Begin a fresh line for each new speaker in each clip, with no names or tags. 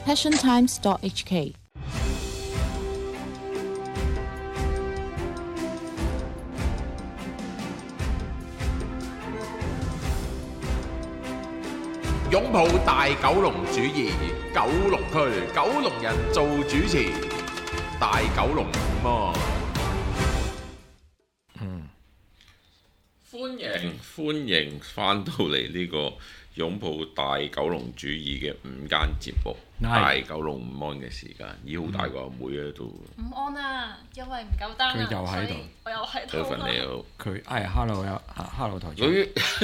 passiontimes.hk。
擁抱大九龍主義，九龍區九龍人做主持，大九龍麼？歡迎翻到嚟呢個擁抱大九龍主義嘅午間節目，大九龍午安嘅時間，咦好大個阿妹喺度。
午安啊，因為唔夠單啊，
佢又喺度，
我又喺度。
早晨你好，
佢hello 台長。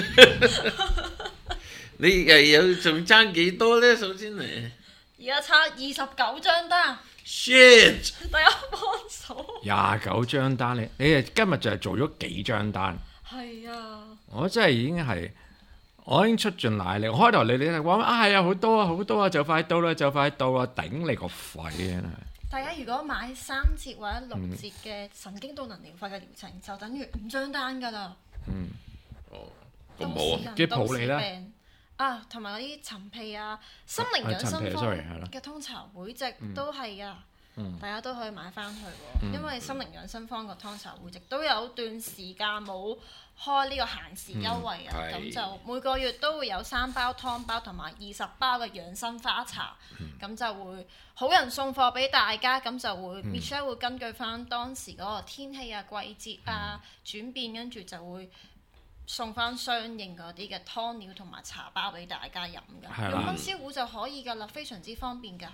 你又有仲爭幾多呢？首先嚟，
而家差29張單。
shit！
大家幫手。
29張單，你今日就係做咗幾張單？
係啊。
我真係已經出盡奶力。開頭你話係啊，好多啊，就快到啦，頂你個肺啊！
大家如果買3節或者6節嘅神經導能療法嘅療程，就等於5張單㗎啦。
咁好啊，
嘅抱你啦。
啊，同埋嗰啲陳皮啊、心靈養生方嘅通茶會籍都係噶，大家都可以買翻去喎。因為心靈養生方個通茶會籍都有段時間冇開呢個限時優惠啊，咁就每個月都會有3包湯包同埋20包嘅養生花茶，咁就會好人送貨俾大家，咁就會 Michelle 會根據翻當時嗰個天氣啊、季節啊轉變，跟住就會送翻相應嗰啲嘅湯料同埋茶包俾大家飲㗎，用溫燒壺就可以㗎啦，非常之方便㗎。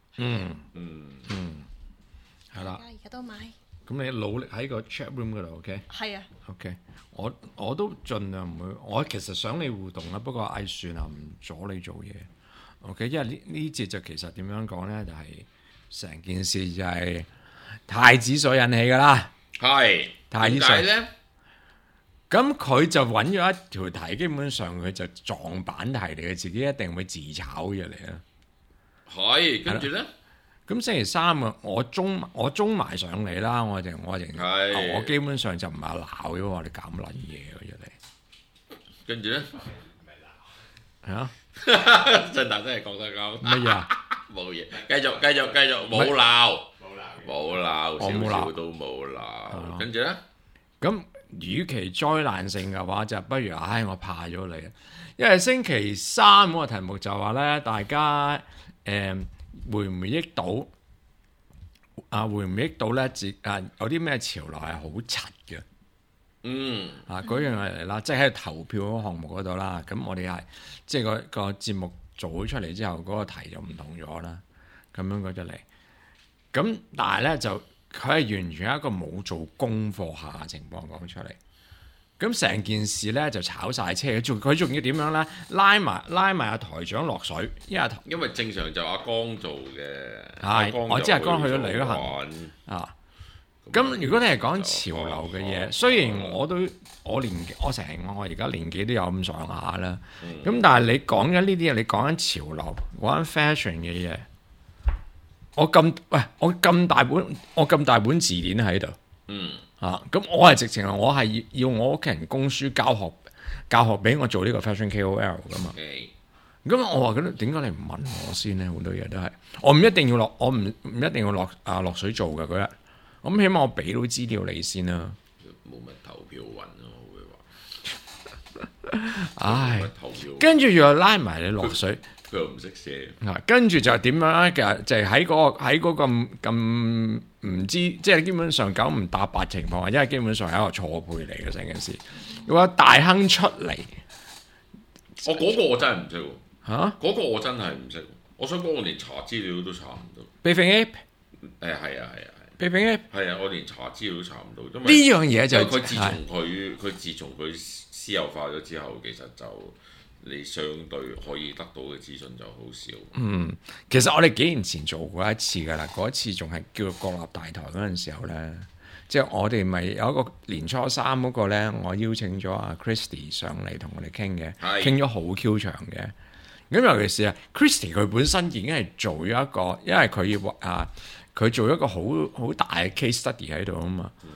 係啦。而家都買。咁
你努力喺個 chat room 嗰度 ，OK？
係啊。
OK， 我都盡量唔會，我其實想你互動啦，不過算啦，唔阻你做嘢。OK， 因為呢節就其實點樣講咧，就係成件事就係太子所引起㗎啦。
係。
太子所
咧？
咁佢就揾咗一條題，基本上佢就撞板題嚟嘅，自己一定會自炒入嚟啦。
係，跟住咧，
咁星期三啊，我中埋上嚟啦，我基本上就唔係鬧咗我哋咁撚嘢嘅出嚟。
跟住咧，
係啊，
真係覺得啱。
乜嘢啊？
冇嘢，繼續，冇鬧，少少都冇鬧。跟住咧，
咁。與其災難性嘅話，就不如我怕咗你。因為星期三嗰個題目就話咧，大家回唔回憶到回唔回憶到咧？有啲咩潮流係好柒嘅？嗰樣嘢嚟啦，即係喺投票嗰個項目嗰度啦。咁我哋係即係個節目做咗出嚟之後，嗰個題就唔同咗啦。咁樣嗰出嚟，咁但係咧就。佢係完全一個冇做功課下嘅情況講出嚟，咁成件事咧就炒晒車。佢仲要點樣咧？拉埋阿台長落水，
因為正常就阿江做嘅。
係，我知阿江去咗旅行啊。咁如果你係講潮流嘅嘢，雖然我而家年紀都有咁上下啦，咁但係你講緊呢啲嘢，你講緊潮流，講緊 fashion 嘅嘢。我咁大本字典喺度，咁我係直情我係要我屋企人供書教學俾我做呢個 fashion KOL 噶嘛。咁我話點解你唔問我先咧？好多嘢都係我唔一定要落水做噶嗰日，咁起碼我俾到資料你先啦。
冇乜投票運咯，我會話。
唉，跟住又拉埋你落水。
佢又唔識寫，
跟住就點樣咧？其實就係喺嗰個咁唔知，即係基本上9唔搭8情況，因為基本上係一個錯配嚟嘅成件事。如果大亨出嚟，
嗰個我真係唔識喎。嗰個我真係唔識。我想講，我連查資料都查唔到。
Bathing Ape？
係啊。
Bathing Ape？
係啊，我連查資料都查唔到。
呢樣嘢就
佢自從佢私有化咗之後，其實就。你相對可以得到嘅資訊就好少。
其實我哋幾年前做過一次㗎啦，嗰一次仲係叫做國立大台嗰陣時候咧，即係我哋咪有一個年初三嗰個咧，我邀請咗阿 Christy 上嚟同我哋傾嘅，傾咗好 Q 長嘅。咁尤其是啊 Christy 佢本身已經係做咗一個，因為佢做一個好大嘅 case study 喺度啊嘛。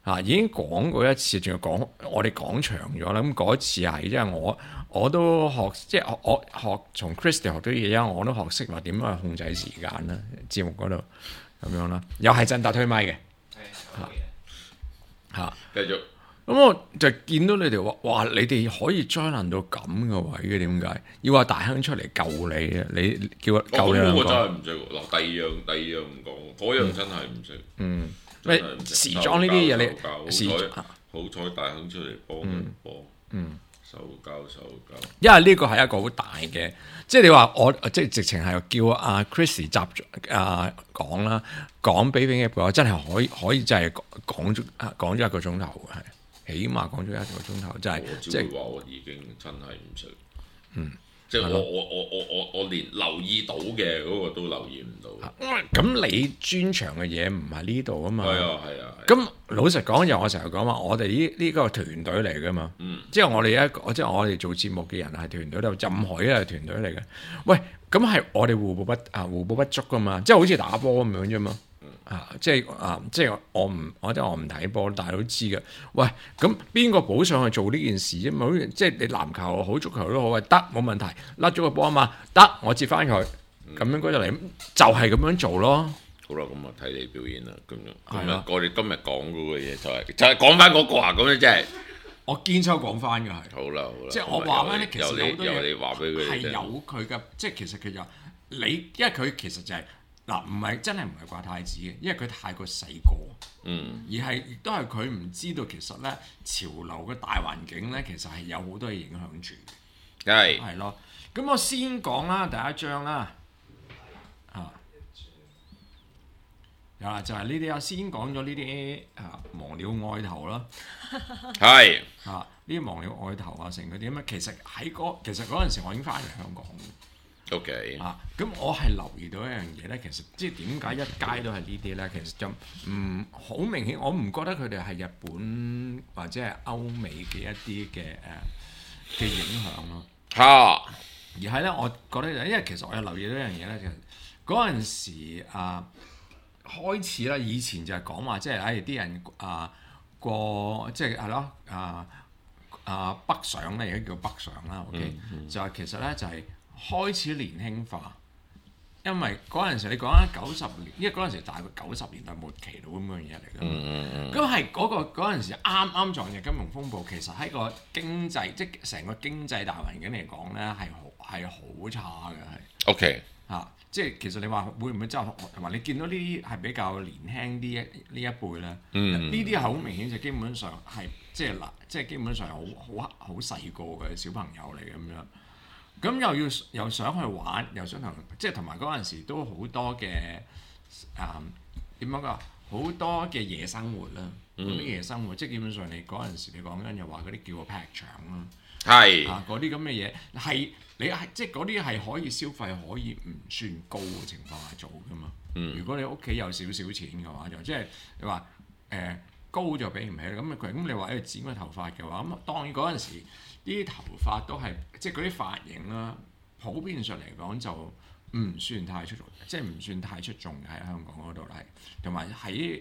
已經講過一次，仲要講我哋講長咗啦。咁嗰一次係因為我都學，即係我學從 Christy 學到嘢，因為我都學識話點樣去控制時間啦，節目嗰度咁樣啦。又係振達推咪嘅，嚇
繼續。
咁我就見到你哋話，哇！你哋可以災難到咁嘅位嘅，點解要話大亨出嚟救你啊？你叫救你兩個？
我真係唔識嗱。第二樣唔講，嗰樣真係唔識。
咩時裝呢啲嘢你
好彩大亨出嚟幫一幫。受教。
因為呢個係一個好大嘅，即係你話我即係直情係叫阿 Christy 講啦，講俾嘅話真係可以真係講咗一個鐘頭嘅，係起碼講咗一個鐘頭，真係
即係話我已經真係唔識。即係我連留意到嘅嗰個都留意唔到。
咁你專長嘅嘢唔係呢度啊嘛。
係啊。
咁老實講，又我成日講話，我哋呢個團隊嚟噶嘛。即係我哋做節目嘅人係團隊，任何一個團隊嚟嘅。喂，咁係我哋互補不足噶嘛。即係好似打波咁樣啫嘛。即係我唔睇波，但係都知嘅。喂，咁邊個補上去做呢件事啫嘛？即係你籃球好，足球都好，得冇問題。甩咗個波啊嘛，得我接翻佢，咁樣嗰就嚟，就係咁樣做咯。
好啦，咁啊睇你表演啦，咁樣我哋今日講嗰個嘢就係講翻嗰個啊，咁樣即係
我堅抽講翻嘅係。
好啦，
即係我話翻咧，其實好多嘢
你話俾佢
係有佢嘅，即係其實佢就你，因為佢其實就係。嗱，唔係真係唔係掛太子嘅，因為佢太過細個，而係亦都係佢唔知道其實咧潮流嘅大環境咧，其實係有好多嘢影響住嘅，係咯。咁我先講啦，第一章啦，有啦，就係呢啲啊，先講咗呢啲忘了愛頭啦，
係
呢啲忘了愛頭啊，成嗰啲咁啊，其實嗰陣時我已經翻嚟香港。
OK
咁我係留意到一樣嘢咧，其實即係點解一街都係呢啲咧？其實就唔好明顯，我唔覺得佢哋係日本或者係歐美嘅一啲嘅影響咯。而係咧，我覺得因為其實我有留意到一樣嘢咧，其實嗰陣時開始啦，以前就係講話即係啲人過即係咯北上咧，而家叫北上啦。OK，就係其實咧就係。開始年輕化，因為嗰陣時你講緊90年，因為嗰陣時大概90年代末期到咁樣嘢嚟㗎。咁係嗰陣時啱啱撞入金融風暴，其實喺個經濟即係成個經濟大環境嚟講咧係好差嘅係。
OK
即係其實你話會唔會真係同埋你見到呢啲係比較年輕啲呢一輩咧？呢啲係好明顯就基本上係即係基本上好細個嘅小朋友嚟咁樣。咁又想去玩，又想同埋嗰陣時都好多嘅點樣講？好多嘅夜生活啦，嗰啲夜生活，即係基本上你嗰陣時你講緊又話嗰啲叫個劈場啦，嗰啲咁嘅嘢係你係即係嗰啲係可以消費可以唔算高嘅情況下做噶嘛。如果你屋企有少少錢嘅話，就即係你話高就俾唔起啦。咁你話剪個頭髮嘅話，咁當然嗰陣時。啲頭髮都係即係嗰啲髮型啦，普遍上嚟講就唔算太出眾，即係唔算太出眾嘅喺香港嗰度係，同埋喺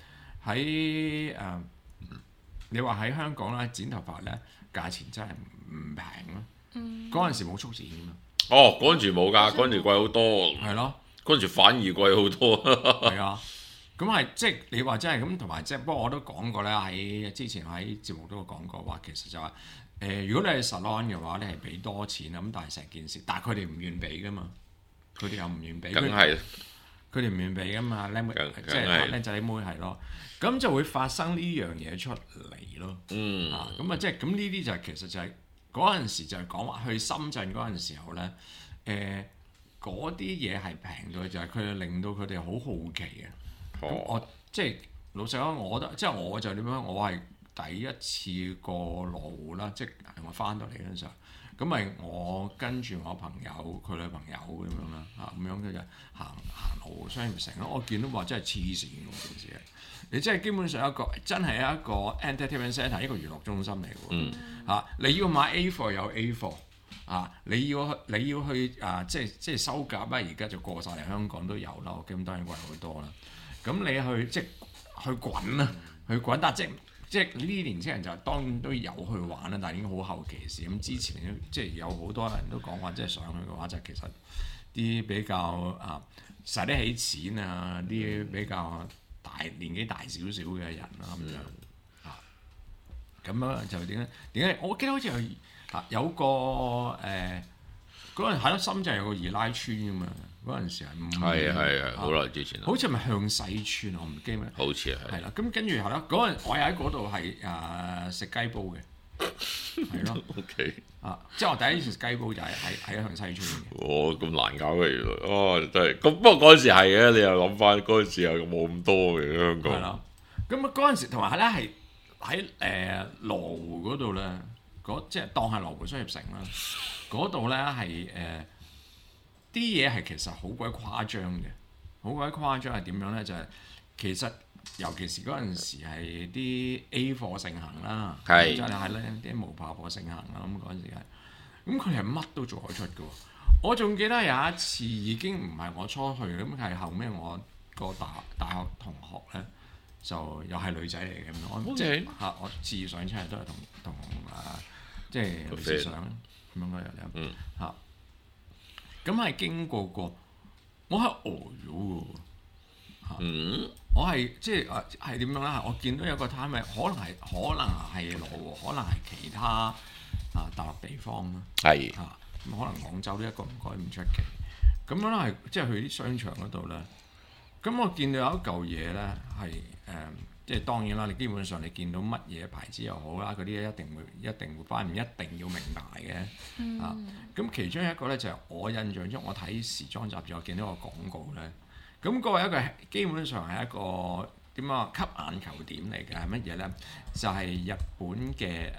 你話喺香港咧剪頭髮咧價錢真係唔平咯。嗰陣時冇速剪㗎嘛。
嗰陣時冇㗎，嗰陣時貴好多。
係咯，
嗰陣時反而貴好多。
係啊，咁係即係你話真係咁，同埋即係不過我都講過咧，喺之前喺節目都有講過話，其實就話。如果你係 salon 嘅話，你係俾多錢咁，但係成件事，但係佢哋唔願俾噶嘛，佢哋又唔願俾，
梗係
佢哋唔願俾噶嘛，靚妹即係靚仔妹係咯，咁就會發生呢樣嘢出嚟咯。咁即係咁呢啲就係其實就係嗰陣時就係講話去深圳嗰陣時候咧，嗰啲嘢係平到就係佢哋令到佢哋好好奇嘅。咁我即係老實講，我覺得即係我就點樣，我係。第一次過羅湖啦，即係我翻到嚟嗰陣時候，咁咪我跟住我朋友佢女朋友咁樣啦，咁樣嘅就行路商業城咯。我見到話真係黐線嗰件事，你真係基本上一個真係一個 entertainment centre， 一個娛樂中心嚟喎。你要買 A 貨有 A 貨，你要去即係收夾啦，而家就過晒嚟香港都有啦，咁當然貴好多啦。咁你去即係去滾啦。 去滾，但即係呢啲年青人就當然都有去玩啦，但係已經好後期事。咁之前即係有好多人都講話，即係上去嘅話就其實啲比較使得起錢啊，啲比較年紀大少少嘅人啦咁樣咁樣就點解？我記得好似有個嗰陣喺深圳有個二拉村㗎嘛，嗰陣時
係好耐之前，
好似係咪向西村我唔記得。
好似係
啦，咁跟住係咯，嗰陣我又喺嗰度係食雞煲嘅，係咯。
OK
即係我第一次食雞煲就喺向西村嘅。
哦，咁難搞嘅原來，真係咁。不過嗰陣時係嘅，你又諗翻嗰陣時又冇咁多嘅香港。
係啦，咁嗰陣時同埋咧係喺羅湖嗰度咧，即係當係羅湖商業城啦。嗰度咧係啲嘢係其實好鬼誇張嘅，好鬼誇張係點樣咧？就係其實尤其是嗰陣時係啲 A 貨盛行啦，
係
真係咧啲毛炮貨盛行啦。咁嗰陣時係，咁佢係乜都做得出嘅。我仲記得有一次已經唔係我初去，咁係後尾我個大學同學咧，就又係女仔嚟嘅咁。即係我次上出嚟都係同即係女士上咁樣嗰日咁係經過過，我係呆咗喎。我係即係點樣咧？我見到有個攤位，可能係羅湖，可能係其他大陸地方啦。
係
咁可能廣州呢一個唔該唔出奇。咁樣係即係去啲商場嗰度咧。咁我見到有一嚿嘢咧係即係當然啦，你基本上你見到乜嘢牌子又好啦，嗰啲一定會翻，唔一定要明白嘅。咁其中一個咧就係我印象中，我睇時裝雜誌，我見到個廣告咧。咁嗰個一個基本上係一個點啊吸眼球點嚟嘅係乜嘢咧？就係日本嘅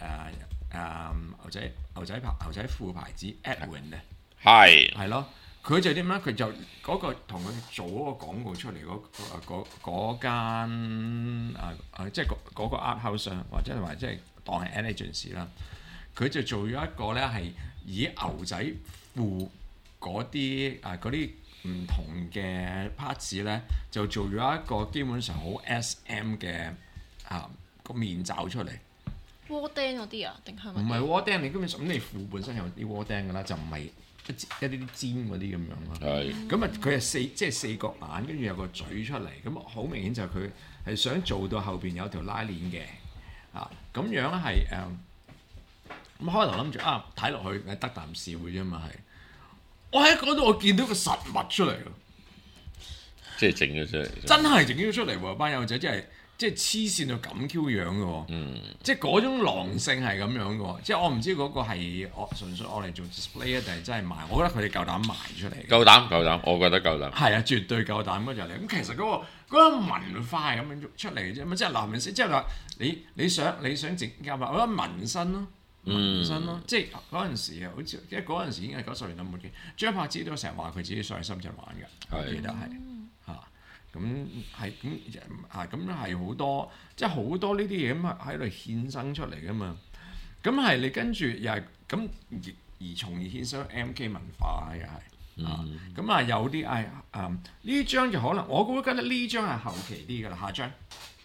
牛仔褲牌子 Edwin 嘅，係咯。佢就點咧？佢就嗰個同佢做嗰個廣告出嚟嗰間即係嗰個 art house 或者係話即係當係 agency 啦。佢就做咗一個咧係以牛仔褲嗰啲唔同嘅 parts 咧，就做咗一個基本上好 SM 嘅個面罩出嚟。
窩釘嗰啲啊？定係
唔係窩釘？你基本上咁你褲本身有啲窩釘㗎啦，就唔係一啲尖嗰啲咁樣咯。
係。
咁佢係四角眼，跟住有個嘴出嚟，咁好明顯就佢係想做到後邊有條拉鏈嘅。咁樣係咁開頭諗住睇落去係得啖笑嘅啫嘛係。我喺嗰度我見到個實物出嚟喎，
即係整咗出嚟，
真係整咗出嚟喎！班友仔即係黐線到咁 Q 樣嘅喎，即係嗰種狼性係咁樣嘅喎，即係我唔知嗰個係純粹我嚟做 display 啊，定係真係賣？我覺得佢哋夠膽賣出嚟，
夠膽，我覺得夠膽，
係啊，絕對夠膽嗰隻嚟。咁其實嗰個文化係咁樣出嚟嘅啫，即係男人即係話你想整夾埋，我覺得紋身咯。紋身咯，即係嗰陣時好似因為嗰陣時已經係90年代末期，張柏芝都成日話佢自己上去深圳玩嘅，我記得係咁係好多，即係好多呢啲嘢咁喺度衍生出嚟噶嘛。咁係你跟住又係咁而從而衍生 MK 文化又係咁有啲呢張就可能我覺得呢張係後期啲㗎啦，下張。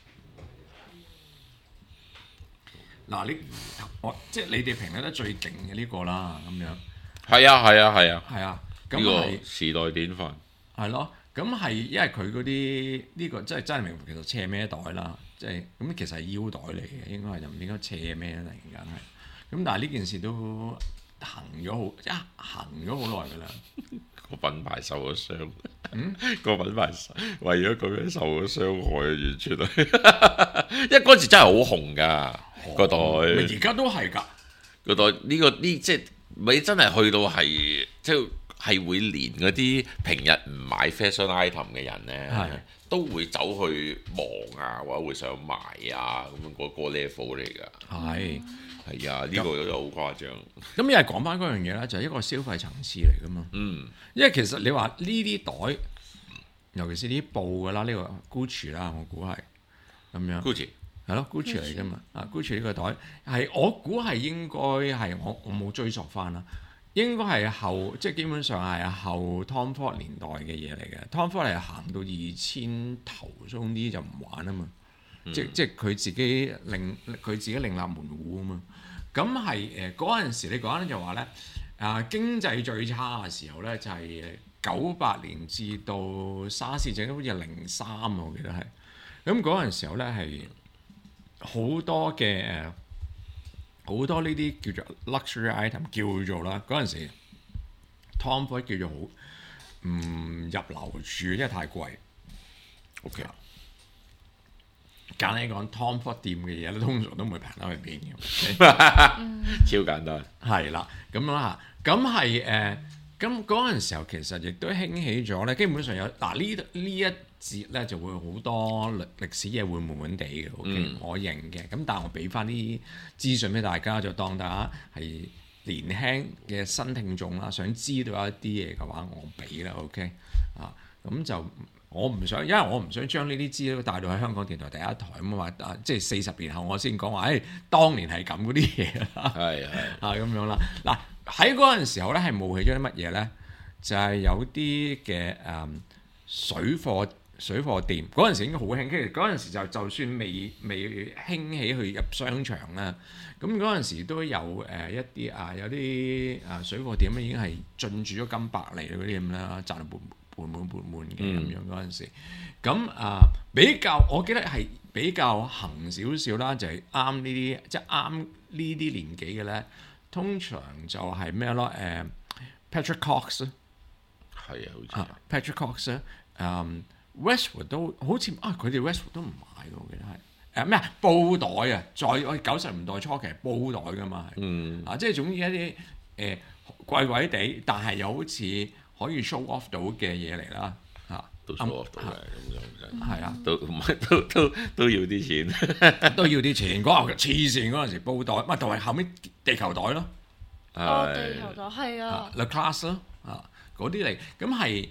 嗱，即係你哋評得最勁嘅呢個啦，咁樣。
係啊，
咁
呢個時代典範。
係咯，咁係因為佢嗰啲呢個真係名副其實斜孭袋啦，即係咁其實係腰袋嚟嘅，應該係就唔應該斜孭啦，突然間係。咁但係呢件事都行咗好耐㗎啦。
個品牌受咗傷，個品牌為咗咁樣受咗傷害啊！完全係，因為嗰時真係好紅㗎。個袋，
而家都係㗎。
個袋呢即係咪真係去到係即係會連嗰啲平日唔買 fashion item 嘅人咧，都會走去望啊，或者會想買啊，咁樣個 level 嚟㗎。係啊，呢個又好誇張。
咁又係講翻嗰樣嘢啦，就係一個消費層次嚟㗎嘛。因為其實你話呢啲袋，尤其是啲布㗎啦，呢個 Gucci 啦，我估係咁樣。
Gucci。
係咯 ，Gucci 嚟㗎嘛，Gucci 呢個袋係我估係應該係我冇追溯翻啦，應該係後即係基本上係後 Tom Ford 年代嘅嘢嚟嘅。Tom Ford 係行到2000頭鬆啲就唔玩啊嘛， 即係佢自己另立門戶啊嘛。咁係嗰陣時你講咧就話咧經濟最差嘅時候咧就係98年至到沙士整好似係03我記得係。咁嗰陣時候咧係好多嘅好多呢啲叫做 luxury item 叫做啦，嗰陣時 Tom Ford 叫做好唔入流住，因為太貴。OK， 簡單講 Tom Ford 店嘅嘢咧，通常都唔會平得去邊嘅。
超簡單。係
啦，咁樣啦，咁係咁嗰陣時候其實亦都興起咗咧，基本上有呢一節咧就會好多歷史嘢會悶悶地嘅。OK，我認嘅。咁但係我俾翻啲資訊俾大家，就當大家係年輕嘅新聽眾啦，想知道一啲嘢嘅話，我俾啦。OK 咁就我唔想，因為我唔想將呢啲資料帶到喺香港電台第一台咁話即係40年後我先講話，當年係咁嗰啲嘢啦。係咁樣啦。嗱喺嗰陣時候咧，係冒起咗啲乜嘢咧？就係有啲嘅水貨店嗰陣時已經好興，跟住嗰陣時就算未興起去入商場啦，咁嗰陣時都有一啲有啲水貨店已經係進駐咗金百利嗰啲咁啦，賺到盤滿嘅咁樣嗰陣時。咁比較我記得係比較行少少啦，就係啱呢啲即係啱呢啲年紀嘅咧，通常就係咩咯？Patrick Cox
係好似
Patrick Cox 咧，Westwood 都好似佢哋 Westwood 都唔買嘅，我記得係咩布袋啊，在我90年代初期係布袋㗎嘛，即係總之一啲貴貴地，但係又好似可以 show off 到嘅嘢嚟啦，
都 show off 到嘅咁樣，
係啊，
都要啲錢，
都要啲錢。嗰黐線嗰陣時布袋，同埋後尾地球袋咯，
地球袋係
，Le Class 咯，嗰啲嚟，咁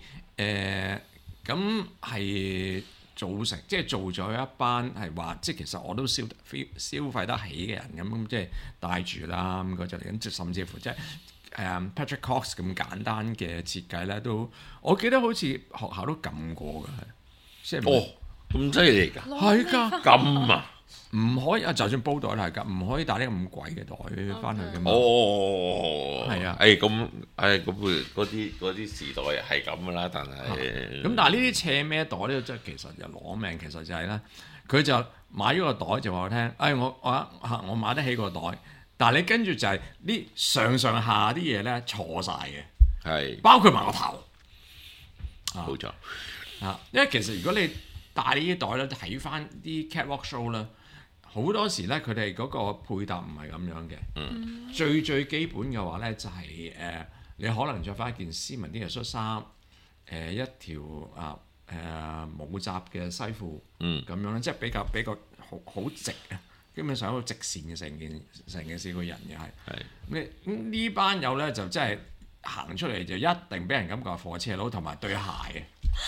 係造成即係做咗一班係話，即係其實我都消費得起嘅人咁，即係帶住啦咁嗰隻嚟，咁甚至乎即係Patrick Cox 咁簡單嘅設計咧，都我記得好似學校都撳過嘅，即係
咁犀利㗎，
係㗎
撳啊！
唔可以就算煲袋係㗎，唔可以帶啲咁貴嘅袋翻去㗎嘛。係啊，
咁嗰啲時代係咁㗎啦，但係
咁但係呢啲斜孭袋咧，即係其實就攞命，其實就係咧，佢就買咗個袋就話我聽，我買得起個袋，但係你跟住就係呢上下啲嘢咧錯晒嘅，係包括埋個頭，
冇錯
因為其實如果你帶呢啲袋咧，睇翻啲 catwalk show 啦。好多時咧，佢哋嗰個配搭唔係咁樣嘅。最基本嘅話咧，就係你可能着翻一件斯文啲嘅恤衫，一條冇褶嘅西褲，咁樣咧，即係比較好直啊，基本上一個直線嘅成件事個人嘅係。呢班友咧就真係行出嚟就一定俾人感覺係貨車佬，同埋對鞋嘅。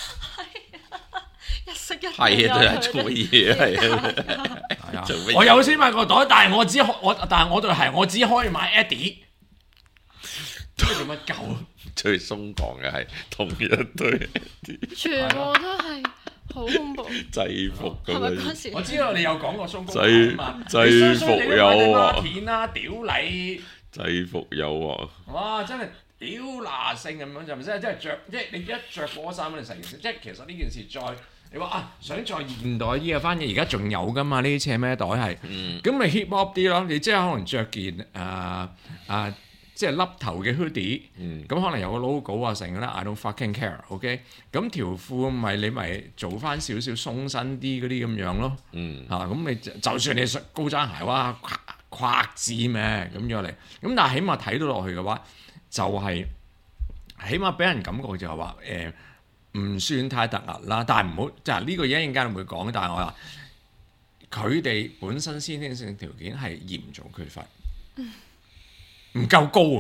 係啊，都係做乜嘢啊？
係啊，我有先買個袋，但係我對鞋我只可以買 Eddie。做乜鳩？
最鬆狂嘅係同一對，
全部都係好恐怖。
制服咁樣。
我知道你有講過鬆公
制服有喎。
片啦，屌你！
制服有喎。
哇！真係屌嗱性咁樣就唔使，即係着，即係你一着嗰衫你成件事，即係其實呢件事再。你話想再現代啲嘅翻嘢，而家仲有噶嘛？呢啲斜孭袋係，咁咪 hip hop 啲咯。你即係可能着件即係笠頭嘅 hoodie，咁可能有個 logo 啊成啦。I don't fucking care，OK？咁條褲你咪做翻少少鬆身啲嗰啲咁樣咯。咁你就算你高踭鞋哇，跨字咩咁樣嚟，咁但係起碼睇到落去嘅話，就係起碼俾人感覺就係話唔算太突兀啦，但係唔好即係呢個嘢一陣間會講。但係我話佢哋本身先天性條件係嚴重缺乏，唔夠高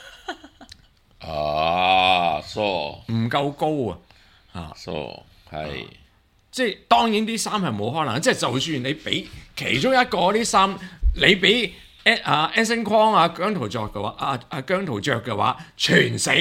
啊！唔夠高啊！
係
即係當然啲衫係冇可能，即係就算你俾其中一個啲衫，你俾Anson Kong 姜濤着嘅話，姜濤着嘅話，全死，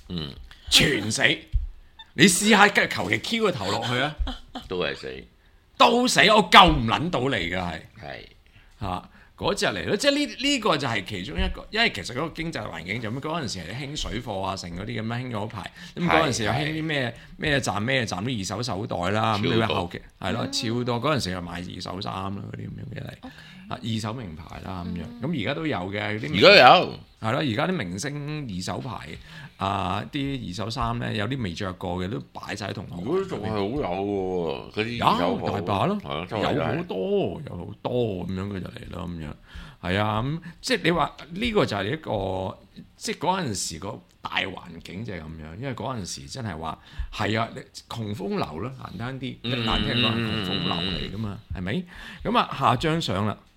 全死。你試下求其 Q 個頭落去啊，
都係死。
到死我救唔撚到你嘅係
係
嚇。嗰隻嚟咯，即係呢個就係其中一個，因為其實嗰個經濟環境就咁，嗰陣時係興水貨啊，成嗰啲咁樣興嗰排，咁嗰陣時又興啲咩站啲二手手袋啦，咁你話後期係咯超多，嗰陣時又賣二手衫啦嗰啲咁樣嘅嚟，二手名牌啦咁樣，咁而家都有嘅，
而家有
係咯，而家啲明星二手牌啲二手衫咧，有啲未着過嘅都擺晒喺同行。
如果仲係好有喎，嗰啲二手
大把咯，有好多咁樣佢就嚟咯咁樣，係啊咁，即係你話呢個就係一個，即係嗰陣時個大環境就係咁樣，因為嗰陣時真係話係啊，窮風流咯，簡單啲，難聽講係窮風流嚟噶嘛，係咪？咁啊下張相啦，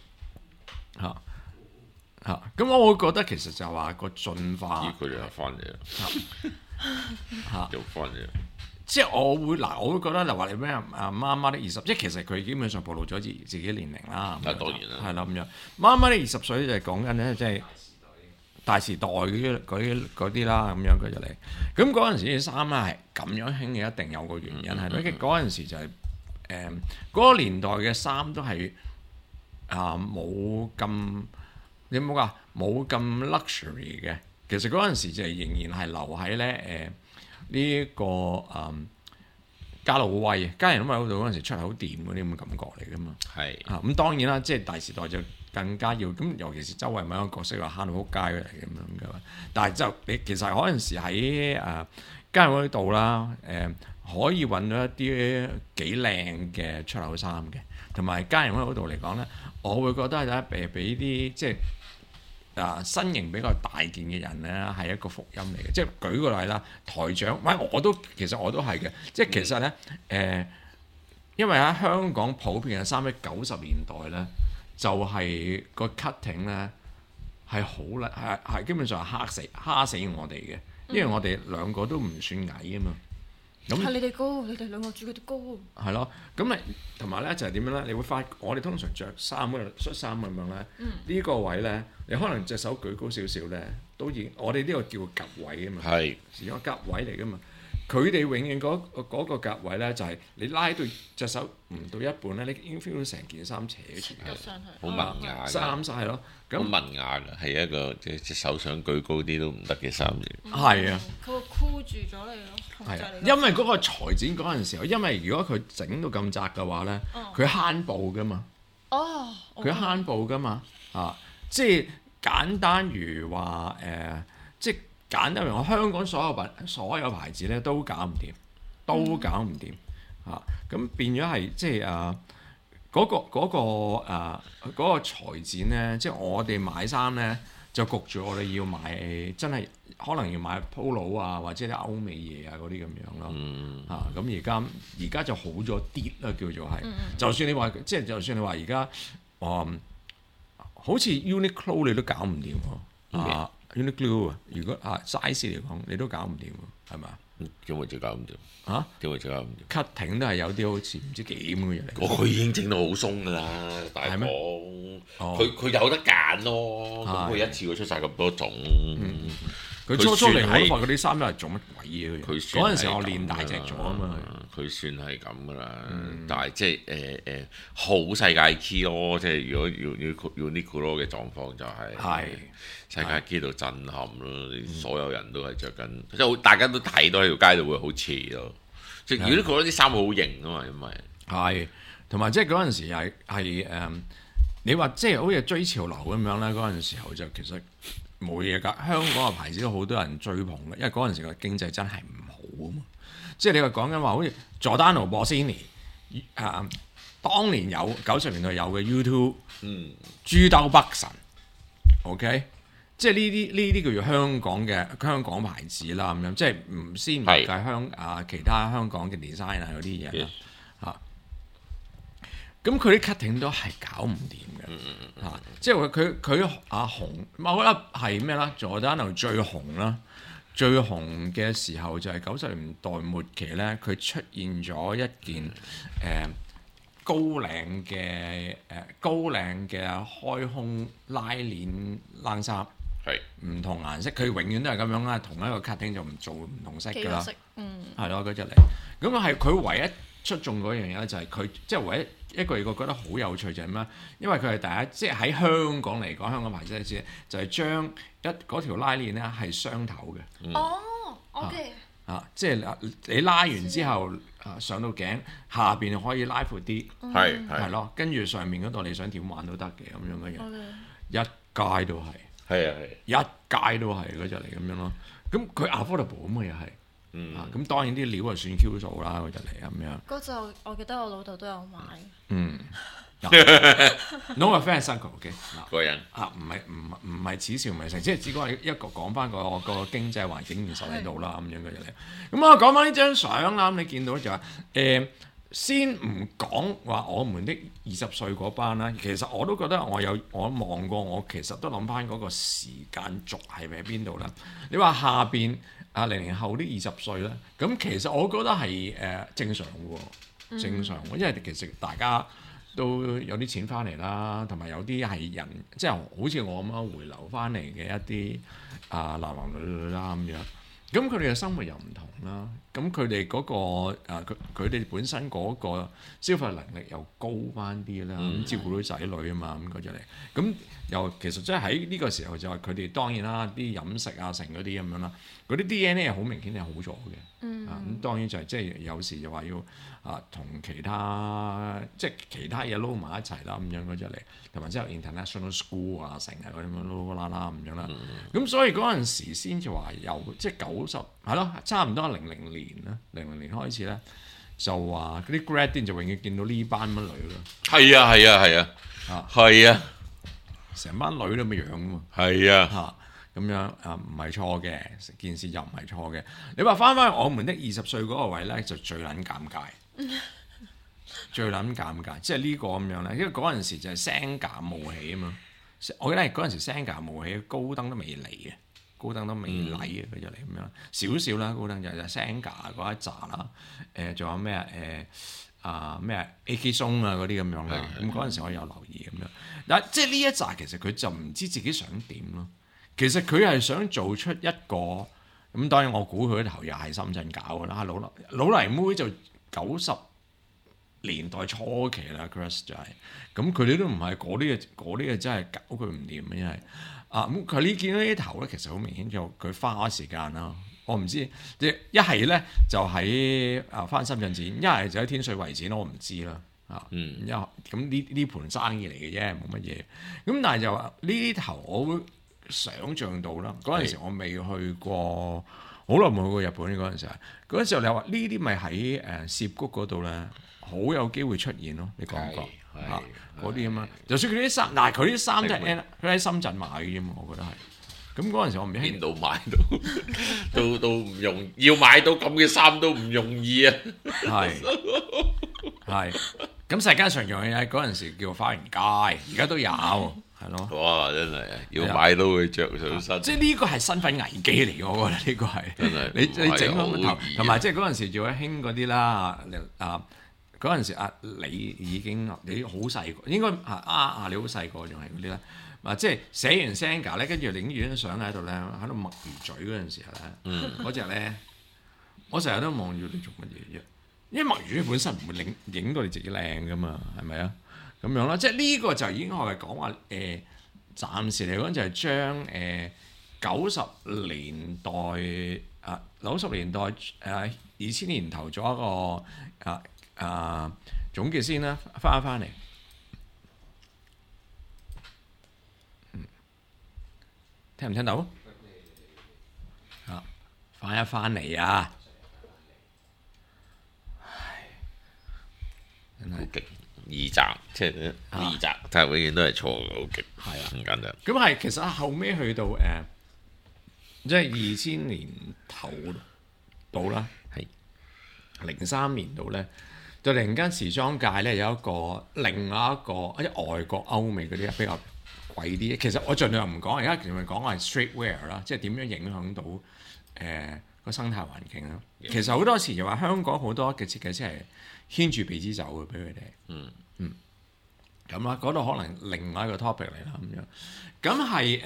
咁我會覺得其實就係話個進化，
佢哋又翻嚟啦，又翻嚟。
即係我會覺得就話你咩媽媽的20，即係其實佢基本上暴露咗自己年齡啦。
當然啦，
係啦咁樣。媽媽的20歲就係講緊咧，即係大時代嗰啲啦，咁樣佢就嚟。咁嗰陣時啲衫咧係咁樣興嘅，一定有個原因係，因為嗰陣時就係嗰個年代嘅衫都係冇咁。你冇話冇咁 luxury 嘅，其實嗰陣時就係仍然係留喺咧呢個加路威嘉人威嗰度嗰陣時出口店嗰啲咁嘅感覺嚟噶嘛。係咁當然啦，即係大時代就更加要咁，尤其是周慧敏個角色話慳到撲街嚟咁樣噶嘛。但係就你其實嗰陣時喺嘉人威度啦，可以揾到一啲幾靚嘅出口衫嘅，同埋嘉人威嗰度嚟講咧，我會覺得係俾啲即係。身形比較大件嘅人咧，係一個福音嚟嘅。即係舉個例啦，台長，其實我都係嘅。即係其實咧，因為喺香港普遍嘅衫喺90年代咧，就係個 cutting 咧係好叻，係基本上係蝦死我哋嘅，因為我哋兩個都唔算矮啊嘛。咁
係你哋高，你哋兩個住佢哋高。
係咯，咁咪同埋咧就係點樣咧？你會發覺我哋通常着衫嗰度恤衫咁樣咧，呢個位咧，你可能隻手舉高少少咧，都已經我哋呢個叫夾位啊嘛，係個夾位嚟噶嘛。佢哋永遠嗰個夾位咧，就係你拉到隻手唔到一半咧，你已經 feel 到成件衫扯住
上去，
好文雅嘅，
啱晒咯。
咁文雅嘅係一個即係手想舉高啲都唔得嘅衫嚟。
係啊，
佢會箍住咗你咯。
係啊，因為嗰個裁剪嗰陣時候，因為如果佢整到咁窄嘅話咧，佢慳布噶嘛。哦，佢慳布噶嘛即係簡單如話即係簡單如我香港所有牌子咧都搞唔掂，咁變咗係即係嗰個裁剪咧，即係我哋買衫咧就焗住我哋要買真係可能要買 Polo 啊，或者啲歐美嘢啊嗰啲咁樣咯。咁而家就好咗啲啦，叫做係。就算你話即係就算你話而家好似 Uniqlo 你都搞唔掂喎。Uniqlo 啊，如果size 嚟講你都搞唔掂喎，係咪？
點會就搞唔掂？點會就搞唔掂
？cutting 都係有啲好似唔知幾咁嘅嘢嚟。
佢已經整到好鬆㗎啦，大哥。佢有得揀咯，咁佢一次過出晒咁多種。
佢初嚟我都話嗰啲衫都係做乜鬼嘢？嗰陣時我練大隻咗啊嘛。
佢算係咁㗎啦，但係即係好世界 key 咯，即係如果要 Uniqlo 嘅狀況就係世界 key 到震撼咯，所有人都係着緊，即係大家都睇到喺條街度會好似咯。即係如果啲衫好型啊嘛，因為
係同埋即係嗰陣時係你話即係好似追潮流咁樣咧，嗰陣時候就其實冇嘢㗎。香港嘅牌子都好多人追捧嘅，因為嗰陣時個經濟真係唔好啊嘛。即係你話講緊話，好似佐丹奴、波斯尼當年有90年代有嘅 U2，豬兜北辰 ，OK， 即係呢啲叫做香港牌子啦咁樣，即係唔先唔計其他香港嘅 design 嗰啲嘢啦咁佢啲 cutting 都係搞唔掂嘅，即係佢阿紅，我覺得係咩啦？佐丹奴最紅啦。最紅嘅時候就係90年代末期咧，佢出現咗一件高領嘅開胸拉鏈冷衫，唔同顏色，佢永遠都係咁樣啦，同一個 cutting 就唔做唔同色㗎啦，係咯嗰隻嚟。咁係佢唯一出眾嗰樣嘢咧，就係佢即係唯一一個我覺得好有趣就係咩？因為佢係第一，即係喺香港嚟講，香港牌子就係將嗰條拉鏈咧係雙頭嘅。
哦，OK。
即係你拉完之後上到頸，下邊可以拉闊啲，係咯，跟住上面嗰度你想點玩都得嘅咁樣嘅嘢，一街都係，一街都係嗰隻嚟咁樣咯。咁佢 affordable 咁嘅又係，咁當然啲料係算 Q 數啦嗰隻嚟咁樣。
嗰隻我記得我老豆都有買。
No offence uncle 嘅
個人
唔係恥笑唔係成，即係只講一個講翻個經濟環境現實喺度啦咁樣嘅嘢。咁我講翻呢張相啦，咁你見到就話先唔講話我們的20歲嗰班啦，其實我都覺得我望過，我其實都諗翻嗰個時間軸係咪喺邊度啦？你話下邊00後啲20歲咧，咁其實我覺得係正常嘅，正常嘅，因為其實大家都有啲錢翻嚟啦，同埋有啲係人，即係好似我咁樣回流翻嚟嘅一啲男女啦咁樣。咁佢哋嘅生活又唔同啦，咁佢哋嗰個佢哋本身嗰個消費能力又高翻啲啦，咁照顧到仔女啊嘛，咁嗰隻嚟，咁又其實即係喺呢個時候就係佢哋當然啦，啲飲食啊成嗰啲咁樣啦，嗰啲 DNA 係好明顯係好咗嘅，咁當然就係即係有時就話要同其他嘢撈埋一齊啦咁樣嗰隻嚟，同埋之後 international school 啊成日嗰啲咁樣撈啦啦咁樣啦，咁所以嗰陣時先至話有即係90係咯，差唔多00年啦，00年開始咧就話嗰啲 grad 就永遠見到呢班乜女咯，係啊，成班女都咁樣喎，
係啊。
咁樣唔係錯嘅，件事又唔係錯嘅。你話翻我們的20歲嗰個位咧，就最撚尷尬，最撚尷尬，即係呢個咁樣咧。因為嗰陣時就係 Senga 冒起啊嘛，我記得嗰陣時 Senga 冒起，高登都未嚟嘅，高登都未嚟嘅，佢就嚟咁樣少少啦。高登就係 Senga 嗰一紮啦，仲有咩咩 AK 松啊嗰啲咁樣啦。咁嗰陣時我有留意咁樣，但即係呢一紮其實佢就唔知自己想點咯。其實佢係想做出一個咁，當然我估佢頭又係深圳搞㗎啦。老泥妹就90年代初期啦 ，Chris 就係咁，佢哋都唔係嗰啲嘢真係搞佢唔掂嘅，因為咁佢你見到呢啲頭咧，其實好明顯就佢花時間啦。我唔知一係咧就喺返深圳展，一係就喺天水圍展，我唔知啦。咁呢盤生意嚟嘅啫，冇乜嘢。咁但係就話呢啲頭我會想像到啦，嗰陣時我未去過，好耐冇去過日本嗰陣時。嗰陣時候你話呢啲咪喺涉谷嗰度咧，好有機會出現咯。你覺唔覺嗰啲咁樣？就算佢啲衫，嗱佢啲衫真係佢喺深圳買嘅啫嘛，我覺得係。咁嗰陣時我唔知
邊度買到，都唔容易，要買到咁嘅衫都唔容易啊！
係。咁世界上樣嘢嗰陣時叫花園街，而家都有。係咯，
哇！真係要買到佢着上身，
即係呢個係身份危機嚟嘅，我覺得呢個係
真係
你整個頭，同埋即係嗰陣時做興嗰啲啦。嗰陣時你已經你好細個，應該你好細個仲係嗰啲咧。即係寫完 Senga 咧，跟住影住張相喺度咧，喺度墨魚嘴嗰陣時候咧，嗰隻咧，我成日都望住你做乜嘢啫？因為墨魚嘴本身唔會影到你自己靚噶嘛，係咪啊？咁樣啦，即係呢個就已經我係講話暫時嚟講就係將90年代90年代2000年頭做一個總結先啦，翻嚟，聽唔聽到？翻嚟啊！真係
勁。二集即係二集，但係永遠都係錯嘅，好勁，
係啊，
唔簡單。
咁係其實後尾去到即係2000年頭到啦，係03年度咧，就突然間時裝界咧有另外一個外國歐美嗰啲比較貴啲。其實我盡量唔講，而家其實講係 streetwear 啦，即係點樣影響到個生態環境啦。其實好多時就話香港好多嘅設計師係牽住鼻子走嘅，俾佢哋。咁啦，嗰度可能另外一個 topic 嚟啦，咁樣。咁係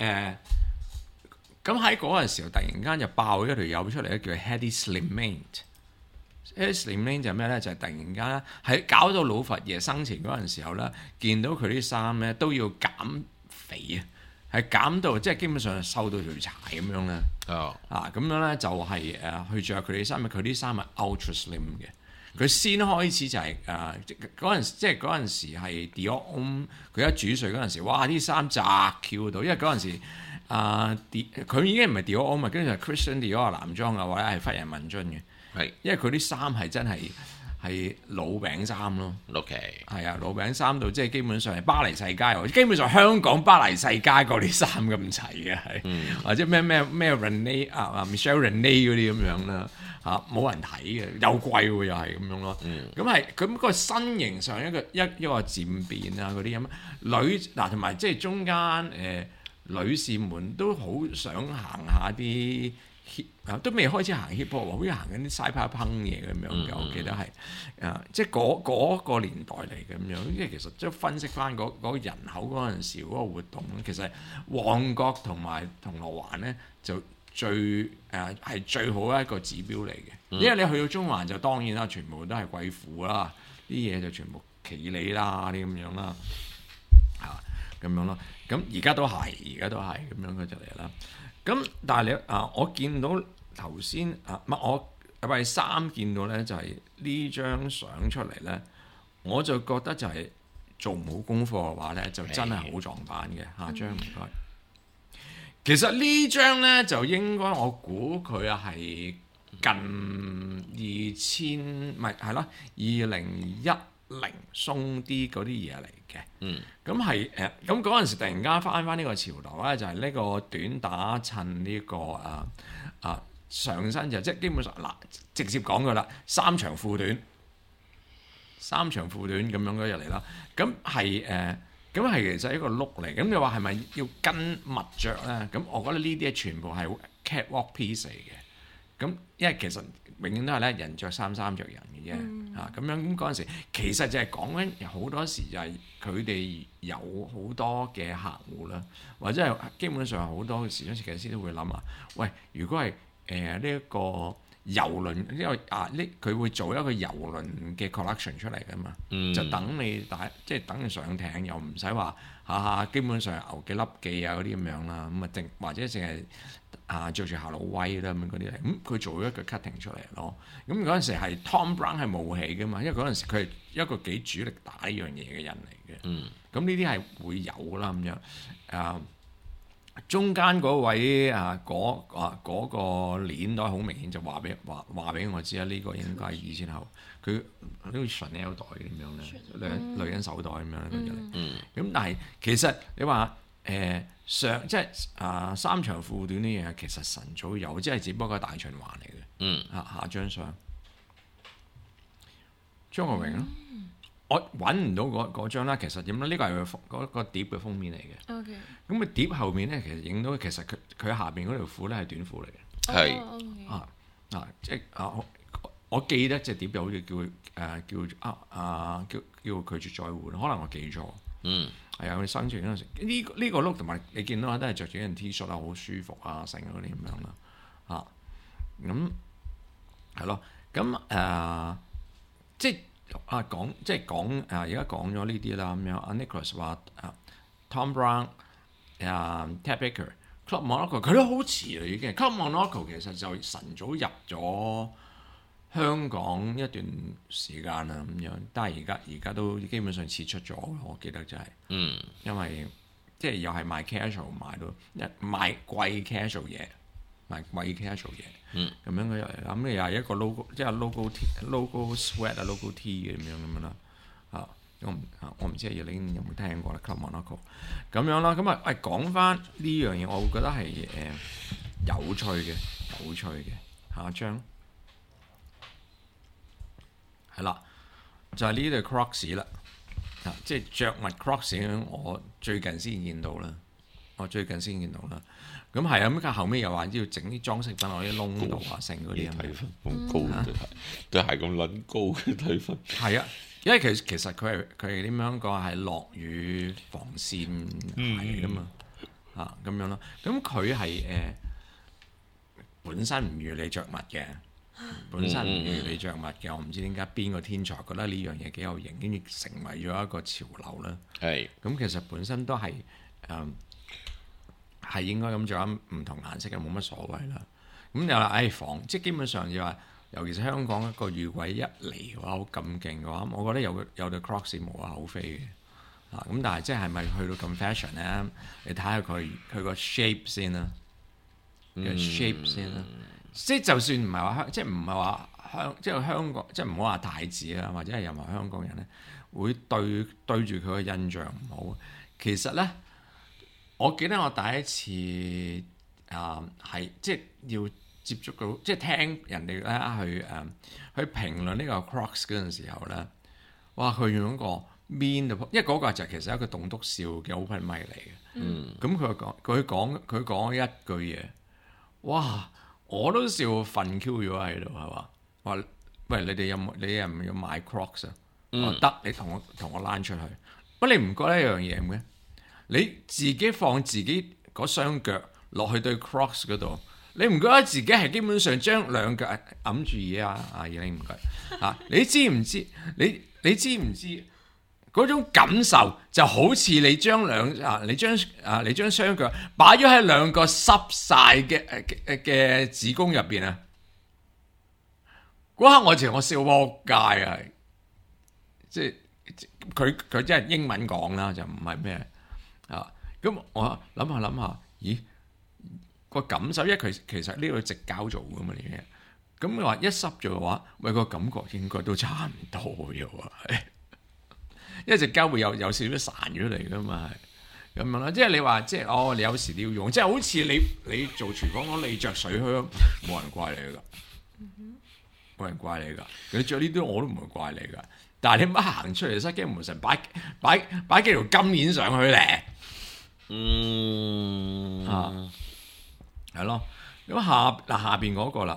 咁喺嗰陣時候，突然間就爆咗一條友出嚟咧，叫 Hedi Slimane。 Slim Lane 就係咩咧？就係突然間咧，喺搞到老佛爺生前嗰陣時候咧，見到佢啲衫咧都要減肥啊，係減到即係基本上瘦到條柴咁樣咧。咁樣咧就係去着佢啲衫，佢啲衫係 ultra slim 嘅。佢先開始就係嗰陣時係 Dior， 佢一主帥嗰陣時，哇啲衫窄 Q 到，因為嗰陣時佢已經唔係 Dior 嘛，跟住係 Christian Dior 男裝啊，或者係忽人文津嘅。係，因為佢啲衫係真係老餅衫咯。
OK，
係啊，老餅衫到即係基本上係巴黎世家，基本上香港巴黎世家嗰啲衫咁齊嘅係，或者咩 René Michelle René 嗰啲咁樣啦冇人睇嘅，又貴喎又係咁樣咯。咁個身形上一個漸變啊嗰啲咁女同埋即係中間女士們都好想行下啲。都未開始行 hip hop 好似行緊啲 cyberpunk 嘢咁樣嘅，我記得係即係嗰個年代嚟咁樣。因為其實即係分析翻嗰人口嗰陣時嗰個活動咧，其實旺角同埋銅鑼灣咧就係最好一個指標嚟嘅。因為你去到中環就當然啦，全部都係貴婦啦，啲嘢就全部企理啦啲咁樣啦，咁樣咯。咁而家都係咁樣嘅就嚟啦。咁但係我見到頭先我禮拜三見到咧，就係呢張相出嚟咧，我就覺得就係做唔好功課嘅話咧，就真係好撞板嘅。下張唔該。其實呢張咧就應該我估佢係近2000，唔係係咯2010鬆啲嗰啲嘢嚟嘅。咁係咁嗰陣時突然間翻呢個潮流咧，就係呢個短打襯呢個上身就即係基本上直接講㗎啦，三長褲短咁樣嗰日嚟啦。咁係其實一個 look 嚟。咁你話係咪要跟襪着咧？咁我覺得呢啲全部係 catwalk piece 嚟嘅。咁因為其實永遠都係咧人着衫着人嘅啫。咁樣咁嗰陣時，其實就係講緊好多時就係佢哋有好多嘅客戶啦，或者係基本上好多時裝設計師都會諗喂，如果係呢一個郵輪，因為佢會做一個郵輪嘅 collection 出嚟㗎嘛，就等你即係等你上艇，又唔使話下基本上牛幾粒記啊嗰啲咁樣啦，咁或者淨係著住夏魯威啦咁嗰啲嚟，佢做一個 cutting 出嚟咯。咁嗰陣時係 Tom Brown 係冒起㗎嘛，因為嗰陣時佢係一個幾主力打呢樣嘢嘅人嚟嘅。咁呢啲係會有啦咁樣。中間嗰位嗰個鏈袋好明顯就話俾我知啦，呢個應該係2000後，佢呢個 Chanel 袋咁樣咧，女人手袋咁樣咧咁但係其實你話即係三長褲短呢樣嘢，其實晨早有，即係只不過係大循環嚟嘅。下張相，張國榮咯。我揾唔到嗰張啦，其實點咧？呢個係嗰個碟嘅封面嚟嘅。OK。咁個碟後面咧，其實影到其實佢下邊嗰條褲咧係短褲嚟嘅。係。即係我記得隻碟又好似叫拒絕再換，可能我記錯。係啊，佢生存嗰陣時，呢個 look 同埋你見到都係着住件 T-shirt 啊，好舒服啊，成嗰啲咁樣啦。咁係咯，咁即係。講而家講咗呢啲啦，咁樣 Nicholas 話Tom Brown Ted Baker、Club Monaco 佢都好遲啦已經。Club Monaco 其實就晨早入咗香港一段時間啦咁樣，但係而家都基本上撤出咗，我記得就係。因為即係又係賣 casual 賣貴 casual 嘢。賣貴 casual 嘢，咁樣佢又嚟啦。咁你又係一個 logo， 即係 logo sweat 啊 ，logo T 嘅咁樣啦。我唔知阿葉玲有冇聽過啦 Club Monaco 咁樣啦。咁講翻呢樣嘢，我會覺得係有趣嘅。下一張係啦，就係呢對 Crocs 啦。即係着襪 Crocs， 我最近先見到啦。咁係啊，咁後尾又話要整啲裝飾品落啲窿度啊，成嗰啲
睇分咁高對鞋咁撚高嘅睇分。係
啊，因為其實佢係點樣講係落雨防線鞋㗎嘛，咁樣咯。咁佢係本身唔預你着襪嘅， 本身唔預你着襪嘅，我唔知點解邊個天才覺得呢樣嘢幾有型，跟住成為咗一個潮流啦。
係
咁其實本身都係係應該咁着唔同顏色嘅，冇乜所謂啦。咁又啦，即係基本上就話，尤其是香港一個雨季一嚟嘅話，好咁勁嘅話，我覺得有對 Crocs 無可厚非嘅。咁但係即係咪去到咁 fashion 咧？你睇下佢個 shape 先啦，嘅 shape 先啦。即係就算唔係話即係唔係話即係香港，即係唔好話太子啦，或者係任何香港人咧，會對住佢嘅印象唔好。其實咧，我記得我第一次係即係要接觸到，即係聽人哋咧去評論呢個 Crocs 嗰陣時候咧，哇！佢用一個 mean 度，因為嗰個就其實係一個棟篤笑嘅 open mic 嚟嘅。咁佢講一句嘢，哇！我都笑瞓 Q 咗喺度，係嘛？話喂，你係唔要買 Crocs 啊？我得，你同我躝出去。不過你唔覺得一樣嘢咩？你自己放自己嗰雙腳落去對 Crocs 嗰度，你唔覺得自己係基本上將兩腳揞住嘢啊？阿二玲唔該嚇，你知唔知？你知唔知嗰種感受就好似你將你將雙腳擺咗喺兩個濕晒嘅子宮入邊啊！嗰刻我笑撲街啊！即係佢真係英文講啦，就唔係咩啊？咁我諗下，咦個感受，因為佢其實呢度直膠做噶嘛呢啲嘢，咁你話一濕咗嘅話，喂個感覺應該都差唔多嘅喎。因為隻膠會有少少散咗嚟噶嘛，係咁樣啦。即係你話即係你有時你要用，即係好似你做廚房你着水靴，冇人怪你噶，冇人怪你噶。你着呢啲我都唔會怪你噶。但係你乜行出嚟，失驚無神，擺幾條金鏈上去咧？係咯。咁下邊嗰個啦，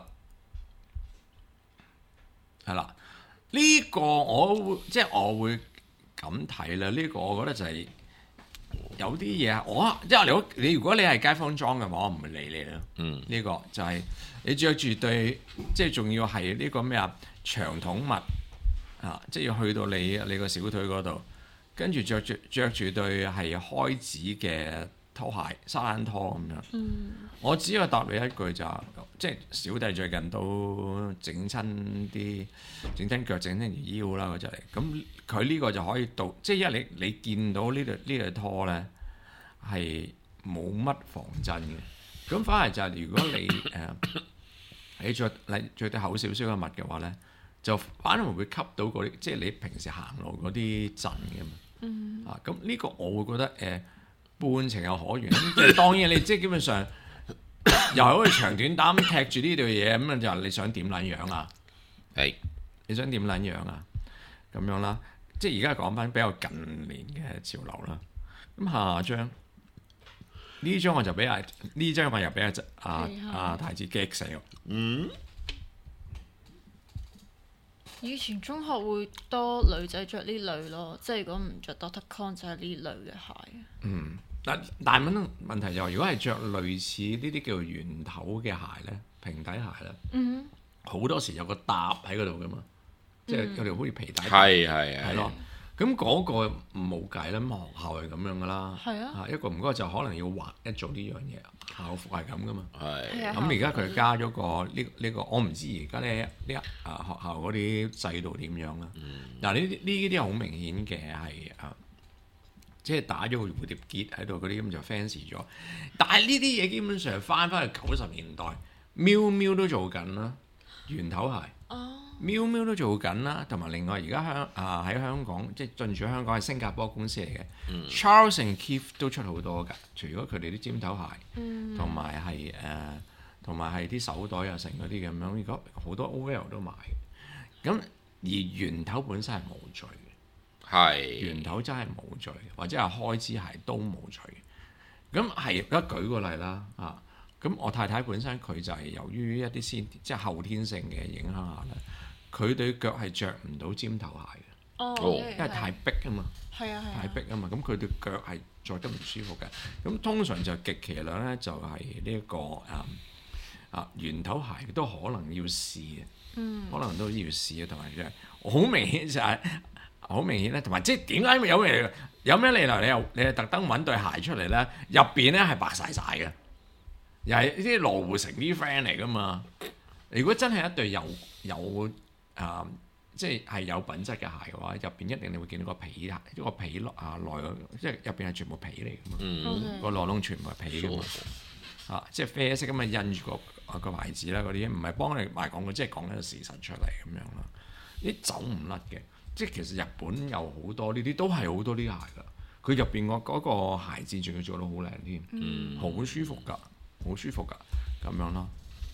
係啦。呢個我會咁睇啦，呢個我覺得就係有啲嘢，即係你如果你係街坊裝嘅話，我唔會理你啦。呢個就係你着住對，即係仲要係呢個咩長筒襪即係要去到你個小腿嗰度，跟住着住對係開指嘅拖鞋、沙灘拖咁樣。我只係答你一句即係小弟最近都整親腳、整親條腰啦嗰隻嚟。咁佢呢個就可以到，即係因為你見到呢對拖咧係冇乜防震嘅。咁反而就係如果你着對厚少少嘅襪嘅話咧，就反而會吸到嗰啲，即係你平時行路嗰啲震嘅嘛。咁呢個我會覺得半情有可原。當然你即係基本上又係好似長短膽踢住呢對嘢咁就你想點撚樣啊？
係
你想點撚樣啊？咁樣啦，即係而家講翻比較近年嘅潮流啦。咁下張呢張我就俾阿太子激死我。
以前中學會多女仔着呢類咯，即係如果唔着 Dr. Con 就係呢類嘅鞋。
但問題就係如果係着類似呢啲叫圓頭嘅鞋咧，平底鞋咧，好多時有個搭喺嗰度噶嘛，即係有條好似皮帶。係咯。咁嗰個冇計啦，咁學校係咁樣噶啦。係啊。一個唔該就可能要劃一做呢樣嘢，校服係咁噶嘛。係。咁而家佢加咗個呢個，我唔知而家呢學校嗰啲制度點樣啦。嗱呢啲好明顯嘅係即係打咗個蝴蝶結喺度嗰啲咁就 fancy 咗。但係呢啲嘢基本上翻去90年代，喵喵都做緊啦，圓頭鞋。喵喵都做緊啦，同埋另外而家喺香港，即係進駐香港係新加坡公司嚟嘅，Charles and Keith 都出好多㗎。除咗佢哋啲尖頭鞋，同埋係啲手袋啊，成嗰啲咁樣，而家好多 OL 都買。咁而圓頭本身係冇罪嘅，圓頭真係冇罪，或者係開支鞋都冇罪。咁係而家舉個例啦，咁我太太本身佢就係由於一啲即係後天性嘅影響下咧，佢對腳係着唔到尖頭鞋嘅，因為太逼啊嘛，太逼啊嘛，咁佢對腳係着得唔舒服嘅。咁通常就極其量咧就係呢一個圓頭鞋都可能要試嘅，可能都要試嘅，同埋好明顯就係好明顯咧，同埋即係點解有咩理由你係特登揾對鞋出嚟咧？入邊咧係白晒嘅，又係啲羅湖城啲 friend 嚟噶嘛？如果真係一對有即係有品質嘅鞋嘅話，入邊一定你會見到個皮啊，一個皮內即係入邊係全部皮嚟噶嘛，個內窿全部係皮噶嘛，即係啡色咁啊印住個牌子啦，嗰啲唔係幫你賣廣告，即係講緊個事實出嚟咁樣啦。啲走唔甩嘅，即係其實日本有好多呢啲，都係好多啲鞋噶。佢入邊嗰個鞋墊仲要做到好靚添，好舒服噶，好舒服噶咁樣咯。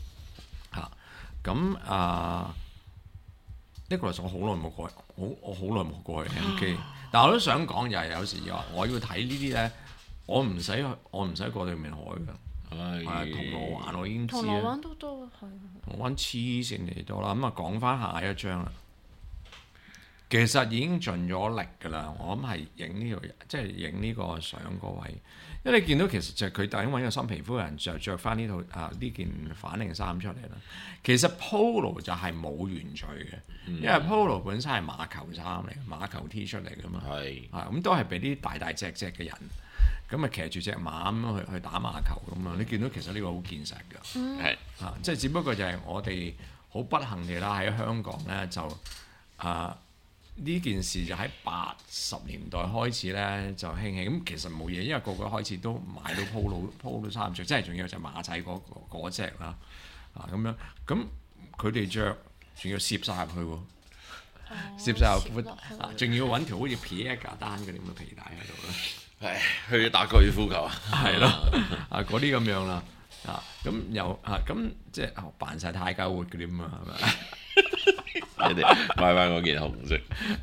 咁呢個我好耐冇過去，我好耐冇過去 MK， 但係我都想講就係有時話我要睇呢啲咧，我唔使過對面海㗎，係銅鑼灣我已經知啦。銅鑼灣都多係。銅鑼灣黐線嚟多啦，咁啊講翻下一張啦。其實已經盡咗力㗎啦，我諗係影呢個即係影呢個相嗰位，因為你見到其實就佢突然揾個新皮膚嘅人着翻呢套呢件反領衫出嚟啦。其實 Polo 就係冇原罪嘅，因為 Polo 本身係馬球衫嚟，馬球 T 出嚟㗎嘛，咁都係俾啲大隻嘅人咁啊騎住隻馬咁去打馬球咁啊。你見到其實呢個好見實㗎，即係只不過就係我哋好不幸地啦喺香港咧就呢件事就喺80年代開始咧就興起，咁其實冇嘢，因為個個開始都買到 Polo 衫着，即係仲有隻馬仔嗰隻啦，咁樣，咁佢哋着仲要攝晒入去喎，攝晒入褲，仲要揾條好似 Pierre 丹嗰啲咁嘅皮帶喺度咧，
去打高爾夫球
係咯，嗰啲咁樣啦，咁又咁即係扮晒泰交活嗰啲嘛，係咪？
你哋買翻嗰件紅色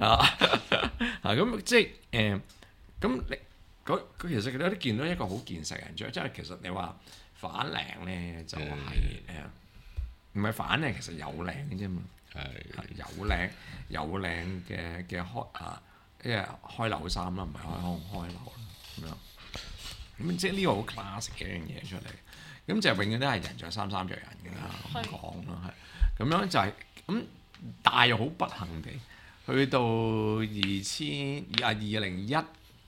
咁即係咁你佢其實佢都見到一個好見實人着，即係其實你話反領咧就係唔係反領，其實有領嘅啫嘛，係有領嘅即係開紐衫啦，唔係開紐啦咁樣，咁即係呢個好 classic 嘅一樣嘢出嚟，咁就永遠都係人着衫着人㗎啦，咁講咯係，咁樣就係咁。但係又好不幸地，去到2012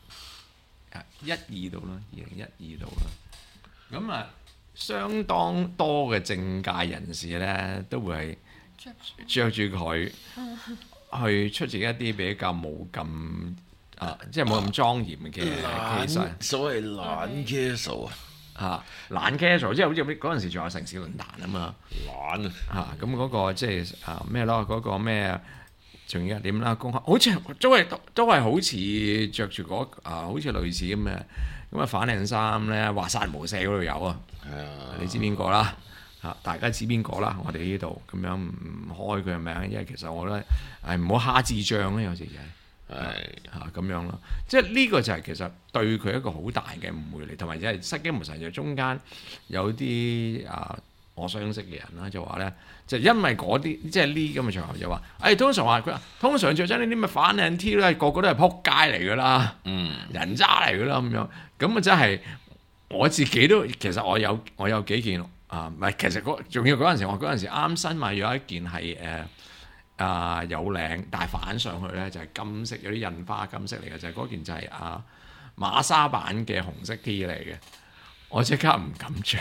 度啦，2012度啦，咁相當多嘅政界人士咧都會係着住佢去出席一啲比較冇咁即係冇咁莊嚴嘅其實
所謂懶 casual
懶 casual， 即係好似嗰陣時仲有城市論壇啊嘛，
懶
咁嗰個即係咩咯？嗰個咩仲要點啦？公開好似都係好似着住好似類似咁反領衫咧，話殺無赦嗰度有啊！你知邊個啦？大家知邊個啦？我哋呢度咁樣唔開佢嘅名，因為其實我覺得唔好蝦智障咧，有時就係咁樣咯。即係呢個就係其實對佢一個好大嘅誤會嚟，同埋即係失驚無神就中間有啲我相識嘅人啦，就話咧，就因為嗰啲即係呢咁嘅場合就話，通常着真呢啲咪反領 T 咧，個個都係撲街嚟㗎啦，人渣嚟㗎啦咁樣，咁啊真係我自己都其實我有幾件唔係，其實仲要嗰陣時啱新買咗一件係有領，但係反上去咧就係金色，有啲印花金色嚟嘅，就係嗰件就係馬莎版嘅紅色 T 嚟嘅，我即刻唔敢着。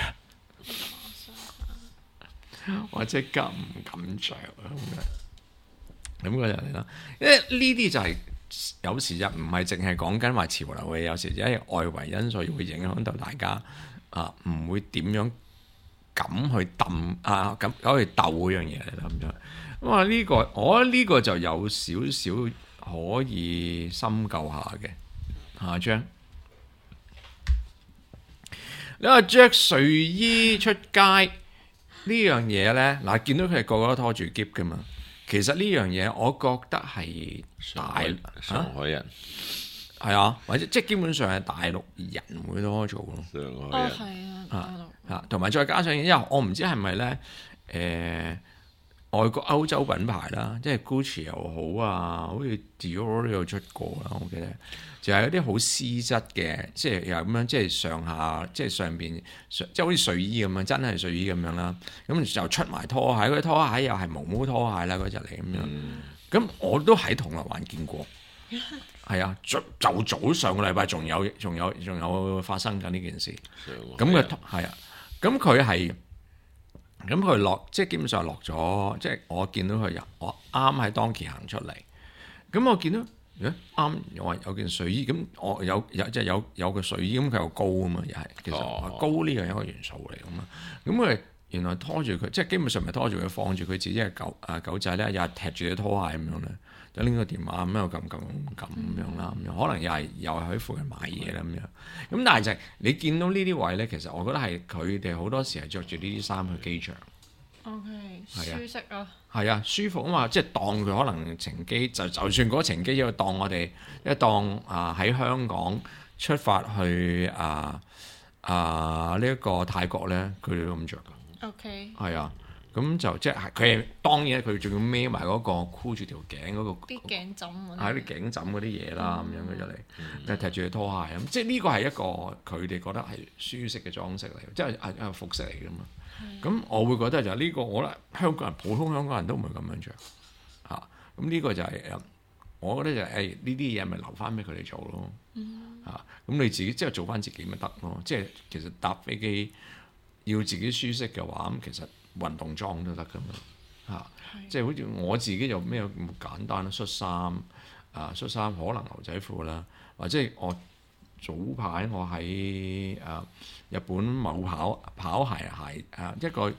我即刻唔敢着咁嗰日啦，因為呢啲就係有時就唔係淨係講緊話潮流嘅，有時因為外圍因素會影響到大家唔會點樣敢去抌咁去鬥嗰樣嘢嚟啦咁樣。咁我覺得呢個就有少少可以深究下嘅。下張你話着睡衣出街。呢樣嘢咧，見到佢哋個個都拖住喼噶嘛。其實呢樣嘢，我覺得係
上海人
係或者即係基本上係大陸人會多做咯。
上海人
大陸
同埋再加上，因為我唔知係咪咧外國歐洲品牌啦，即係 Gucci 又好啊，好似 Dior 都有出過啦，我記得就係一啲好絲質嘅，即係又咁樣，即係上下，即係上邊即係好似睡衣咁樣，真係睡衣咁樣啦。咁就出埋拖鞋，嗰啲拖鞋又係毛毛拖鞋啦嗰隻嚟咁樣。咁我都喺銅鑼灣見過，係啊，就早上個禮拜仲有發生緊呢件事。咁佢係啊，咁佢係。咁佢落，即係基本上落咗，即係我見到佢我啱喺當期行出嚟，咁我見到，啱我話有件睡衣，咁我有即係有個睡衣，咁佢又高啊嘛，又係其實高呢樣一個元素嚟㗎嘛，咁佢原來拖住佢，即係基本上咪拖住佢放住佢自己嘅狗仔咧，又係踢住隻拖鞋咁樣咧，就拎個電話咁樣撳樣啦，咁樣可能又係喺附近買嘢啦咁樣。咁但係就係你見到呢啲位咧，其實我覺得係佢哋好多時係着住呢啲衫去機場。
OK，舒適啊。
係啊，舒服啊嘛，即係當佢可能程機，就算嗰個程機要當我哋喺香港出發去呢一個泰國咧，佢哋都咁着㗎。
OK。
係啊。咁就即係佢當然佢仲要孭埋嗰個箍住條頸嗰個
啲頸枕
啲頸枕嗰啲嘢啦，咁樣嘅出嚟，但係踢住對拖鞋咁，即係呢個係一個佢哋覺得係舒適嘅裝飾嚟，即係服飾嚟㗎嘛。咁我會覺得就係呢個，我覺得香港人普通香港人都唔會咁樣着嚇。咁呢個就係我覺得就係呢啲嘢咪留翻俾佢哋做咯嚇。咁你自己即係做翻自己咪得咯。即係其實搭飛機要自己舒適嘅話，咁其實運動裝都得㗎嘛嚇，即係好似我自己就咩咁簡單啦，恤衫可能牛仔褲啦，或者我早排我喺日本某跑鞋一個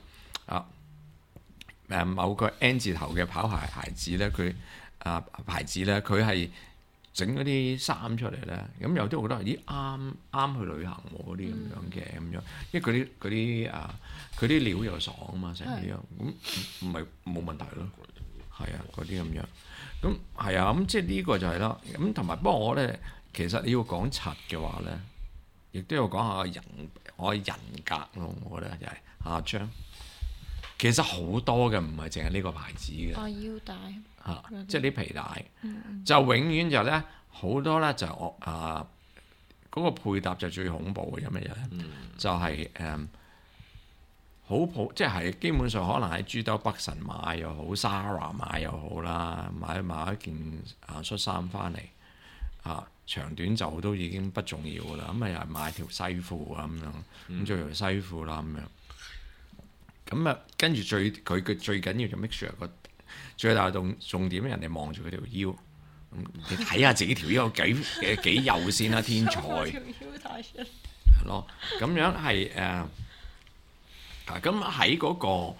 某個 N 字頭嘅跑鞋子咧，佢牌子咧，佢係整嗰啲衫出嚟咧，咁有啲我覺得咦啱去旅行喎嗰啲咁樣嘅咁樣，因為佢啲料又爽啊嘛，成啲咁唔係冇問題咯，係啊嗰啲咁樣，咁係啊咁即係呢個就係啦，咁同埋不過我咧其實你要講柒嘅話咧，亦都要講下我嘅人格咯，我覺得就係阿張，其實好多嘅唔係淨係呢個牌子嘅，
腰帶。
即係啲皮帶，就永遠就咧好多咧就嗰個配搭就最恐怖嘅有乜嘢咧？就係即係基本上可能喺珠兜北辰買又好 ，Zara 買又好啦，買一件恤衫翻嚟長短就都已經不重要噶啦，咁又係買條西褲啊咁樣，咁着條西褲啦咁樣，咁跟住佢最緊要就 make sure 最大重點，人哋望住佢條腰，你睇下自己條腰幾幼先啦，天才係咯，咁樣係咁喺嗰個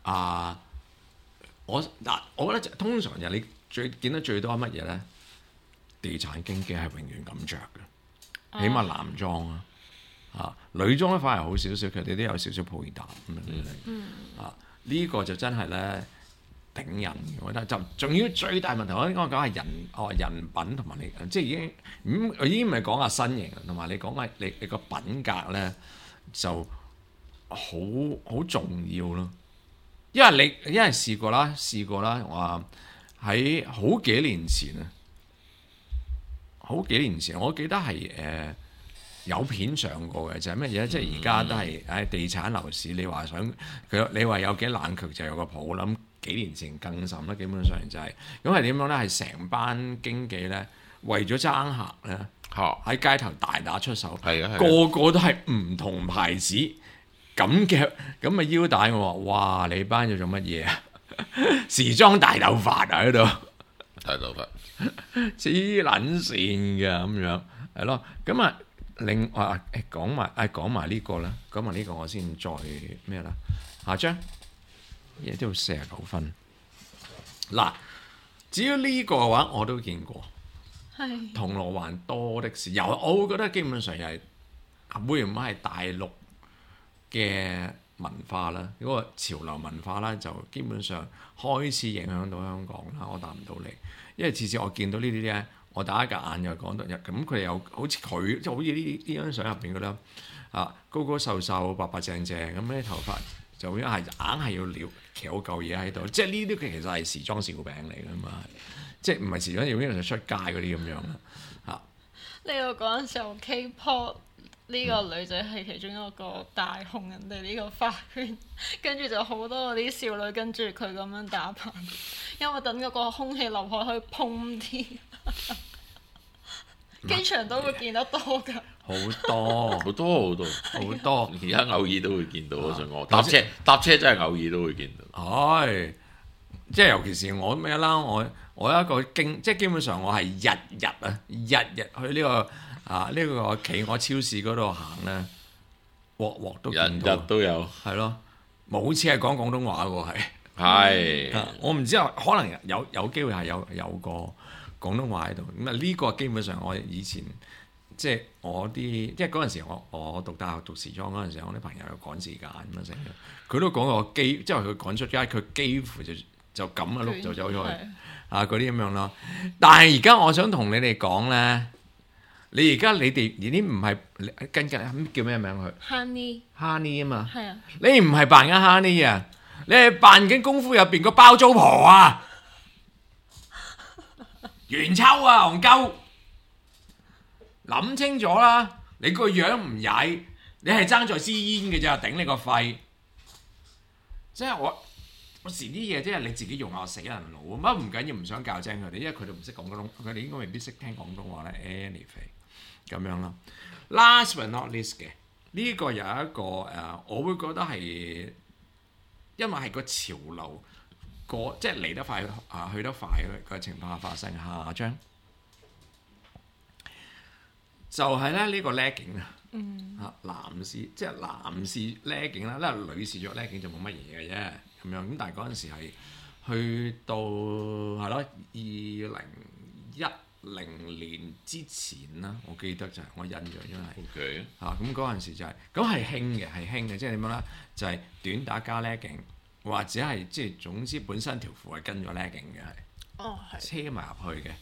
我覺得通常就你見得最多乜嘢咧？地產經紀係永遠咁着嘅，起碼男裝女裝咧反而好少少，佢哋都有少少配搭咁樣呢個就真係咧。頂人，我覺得就仲要最大問題，我應該講係人品同埋你，即係已經唔係講下身形，同埋你講下你個品格咧就好重要咯。因為試過啦，話喺好幾年前我記得係有片上過嘅，就係乜嘢？即係而家都係地產樓市，你話你話有幾冷卻就有個譜啦。幾年前更甚啦，基本上就係咁係點樣咧？係成班經紀咧，為咗爭客咧，喺街頭大打出手，個個都係唔同牌子咁嘅腰帶。我話：哇！你班要做乜嘢啊？時裝大鬥法喺度，
大鬥法
黐撚線嘅咁樣，係咯。咁另外講埋呢個啦，講埋呢個我先再咩啦？下張。嘢都要49分。嗱，至於呢個嘅話，我都見過。銅鑼灣多的是，我會覺得基本上又係會唔會係大陸嘅文化啦？嗰個潮流文化啦，就基本上開始影響到香港啦。我答唔到你，因為次次我見到呢啲咧，我打一格眼又講得咁，佢哋又好似佢，即係好似呢張相入邊嘅啦，高高瘦瘦、白白淨淨咁啲頭髮。 就因係硬係要撩騎好嚿嘢喺度，即係呢啲其實係時裝小餅嚟㗎嘛，即係唔係時裝小餅就出街嗰啲咁樣啦嚇。
呢個嗰陣時候 K-pop 呢個女仔係其中一個大紅人哋呢個花圈，跟住就好多嗰啲少女跟住佢咁樣打扮，因為等嗰個空氣劉海可以蓬啲。機場都會見得多㗎，
好多，
而家偶爾都會見到。我想講搭車真係偶爾都會見到。
係，即係尤其是我咩啦，我有一個即係基本上我係日日去呢個企鵝超市嗰度行咧，鑊都見到，
日都有，
係咯，冇次係講廣東話喎，
係。
我唔知啊，可能有機會係有個廣東話喺度，咁啊呢個基本上我以前即係我啲，即係嗰陣時我讀大學讀時裝嗰陣時，我啲朋友有趕時間咁樣成日，佢都講過即係佢趕出街，佢幾乎就咁嘅碌就走咗去嗰啲咁樣咯。但係而家我想同你哋講咧，你哋已經唔係跟緊叫咩名佢 Honey 啊嘛，
係啊，
你唔係扮緊 Honey 啊，你係扮緊功夫入邊個包租婆啊！元秋啊，戇鳩，諗清楚啦！你個樣唔曳，你係爭在支煙嘅咋，頂你個肺！即係我時啲嘢，即係你自己用下死人腦，乜唔緊要，唔想教精佢哋，因為佢哋唔識廣東話，佢哋應該未必識聽廣東話咧。Anyway， 咁樣咯。Last but not least 嘅呢個有一個我會覺得係因為係個潮流。即係嚟得快去得快嘅情況下發生。下張就係咧呢個 legging 男士即係男士 legging 啦，因為女士着 legging 就冇乜嘢嘅啫咁樣。咁但係嗰陣時係去到係咯2010年之前啦，我記得就係我印象因為咁嗰陣時就係咁係興嘅，即係點樣咧？就係短打加 legging。或者係即係總之本身條褲係跟咗 legging 嘅，係車埋入去嘅。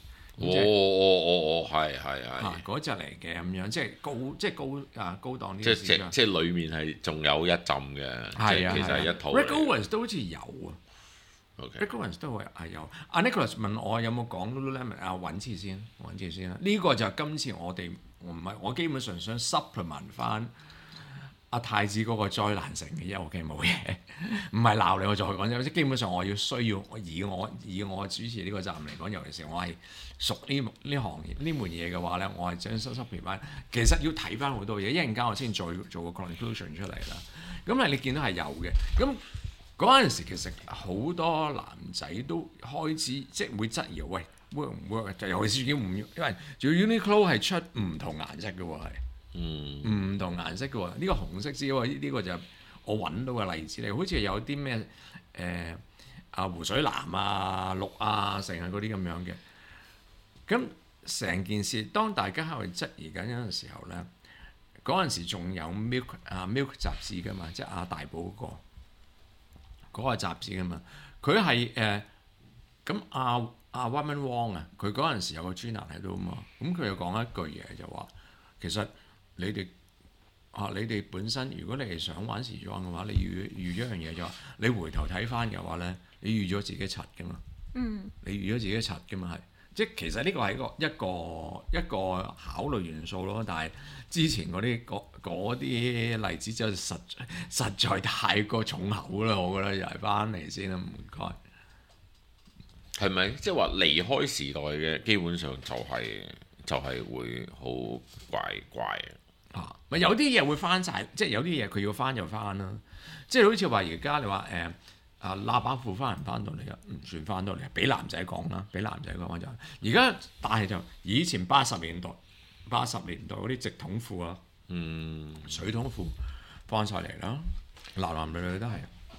係嗰隻嚟嘅咁樣，即係高檔啲。
即係裡面係仲有一浸嘅，其實係一套。
Rick Owens 都好似有啊。Rick Owens 都係有。阿 Nicholas 問我有冇講 Lululemon 揾次先啦。呢個就係今次我基本上想 supplement 翻。阿太子嗰個災難性嘅，因為我冇嘢，唔係鬧你，我再講啫。即基本上我要需要以我主持呢個站嚟講，尤其是我係熟呢行業呢門嘢嘅話咧，我係將收皮翻。其實要睇翻好多嘢，一陣間我先再做個 conclusion 出嚟啦。咁你見到係有嘅。咁嗰陣時其實好多男仔都開始即係會質疑，喂 work 唔 work？ 就尤其是因為仲要 Uniqlo 係出唔同顏色嘅喎，係。唔同顏色嘅喎，呢個紅色之喎，呢個就我揾到嘅例子嚟，好似有啲咩湖水藍啊、綠啊，成日嗰啲咁樣嘅。咁成件事，當大家喺度質疑緊嗰陣時候咧，嗰陣時仲有 Milk 雜誌㗎嘛，即係大寶嗰個雜誌㗎嘛，佢係咁Wyman Wong 啊，佢嗰陣時有個專欄喺度啊嘛，咁佢又講一句嘢就話，其實你哋本身如果你係想玩時裝嘅話，你預咗一樣嘢就話，你回頭睇翻嘅話咧，你預咗自己柒嘅嘛。你預咗自己柒嘅嘛係，即係其實呢個係一個考慮元素咯。但係之前嗰啲例子就實在太過重口啦，我覺得又係翻嚟先啦，唔該。
係咪即係話離開時代嘅基本上就係會好怪
咪有啲嘢會翻晒，即係有啲嘢佢要翻就翻啦。即係好似話而家你話喇叭褲翻唔翻到嚟啊？唔算翻到嚟，俾男仔講啦，俾男仔講就而家，但係就以前80年代嗰啲直筒褲啊，水筒褲翻晒嚟啦，男女都係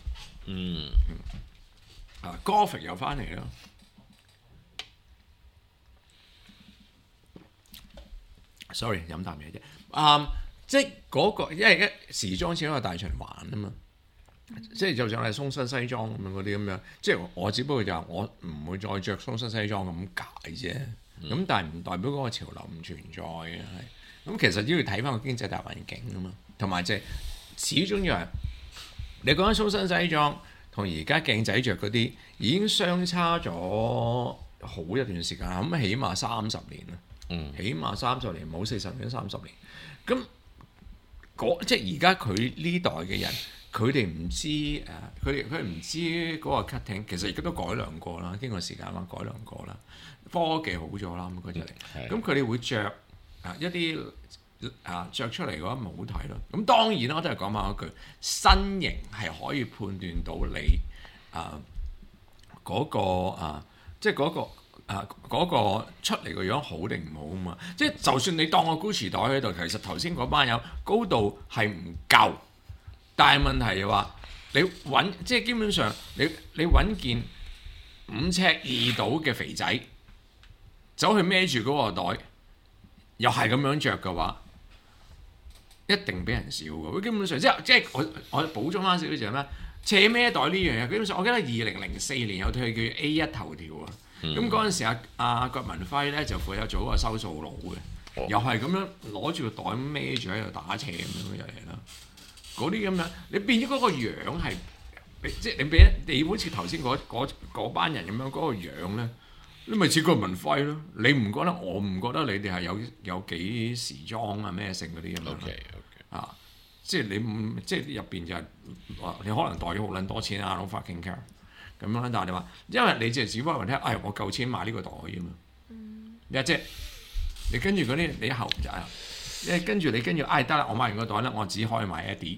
Gothic 又翻嚟啦。Sorry， 飲啖嘢啫。即係因為時裝始終係大循環啊嘛。即係就算係鬆身西裝咁樣嗰啲咁樣，即係我只不過就係我唔會再着鬆身西裝咁解啫。咁但係唔代表嗰個潮流唔存在嘅係。咁其實都要睇翻個經濟大環境啊嘛，同埋即係始終要係你講緊蘇身西裝同而家鏡仔着嗰啲已經相差咗好一段時間，咁起碼30年啦。起碼30年，冇40年30年。咁即係而家佢呢代嘅人，佢哋唔知佢唔知嗰個 cutting， 其實而家都改良過啦，經過時間嘛改良過啦，科技好咗啦咁嗰隻嚟。咁佢哋會着一啲著出嚟嘅話咪好睇咯。咁當然啦，我都係講翻一句，身形係可以判斷到你嗰個即係嗰個出嚟個樣好定唔好啊嘛！即係就算你當個 Gucci 袋喺度，其實頭先嗰班友高度係唔夠，但係問題係話你揾即係基本上你揾件5尺2度嘅肥仔走去孭住嗰個袋，又係咁樣着嘅話，一定俾人笑嘅。基本上即係我補充翻少少就係咩？斜孭袋呢樣嘢，基本上我記得2004年有套戲叫 A1 頭條啊。咁嗰陣時阿郭文輝咧就負責做一個收數佬嘅，又係咁樣攞住個袋孭住喺度打斜咁樣又嚟啦。嗰啲咁樣，你變咗嗰個樣係，即係你好似頭先嗰班人咁樣嗰個樣咧，你咪似郭文輝咯。你唔覺得？我唔覺得你哋係有幾時裝啊咩性嗰啲咁樣。Okay. 即係你即係入邊就係你可能袋咗好撚多錢啊，攞 fucking care。咁樣，但係你話，因為你只不過聽，我夠錢買呢個袋啊嘛。即係你跟住嗰啲，你後就跟住得啦，我買完個袋咧，我只可以買一啲。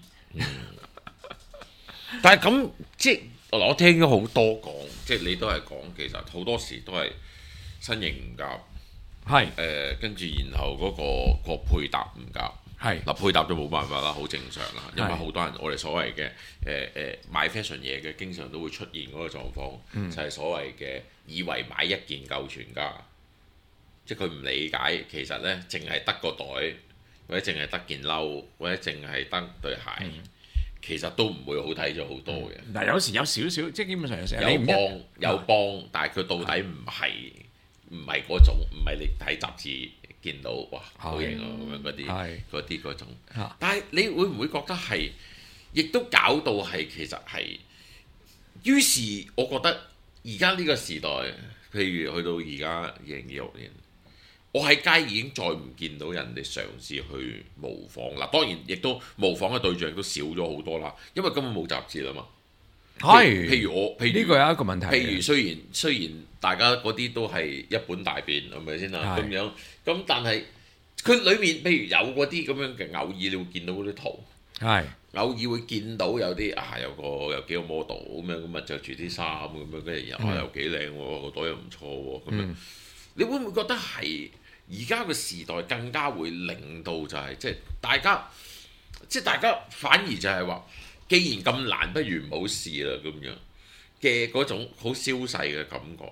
但係咁即係我聽咗好多講，即係你都係講，其實好多時都係身形唔夾，係跟住然後嗰個配搭唔夾。嗱，配搭都冇辦法啦，好正常啦，因為好多人我哋所謂嘅買 fashion 嘢嘅，經常都會出現嗰個狀況，就係所謂嘅以為買一件夠全家，即係佢唔理解其實呢，淨係得個袋，或者淨係得件褸，或者淨係得對鞋，其實都唔會好睇咗好多嘅。
嗱，有時有少少，即係基本上
有幫，但係佢到底唔係嗰種，唔係你睇雜誌見到哇好型啊咁樣嗰種，但係你會唔會覺得係，亦都搞到係其實係，於是我覺得而家呢個時代，譬如去到而家2026年，我喺街已經再唔見到人哋嘗試去模仿啦。當然亦都模仿嘅對象都少咗好多啦，因為根本冇雜誌啦嘛。譬如呢個有一個問題。譬如雖然大家嗰啲都係一本大便係咪先啊？咁樣咁，但係佢裏面譬如有嗰啲咁樣嘅偶爾，你會見到嗰啲圖，偶爾會見到有啲有幾個 model 咁啊着住啲衫咁樣，跟住又幾靚喎，個袋又唔錯喎咁樣。你會唔會覺得係而家個時代更加會令到就係即係大家反而就係話，既然咁難，不如唔好試啦咁樣嘅嗰種好消逝嘅感覺。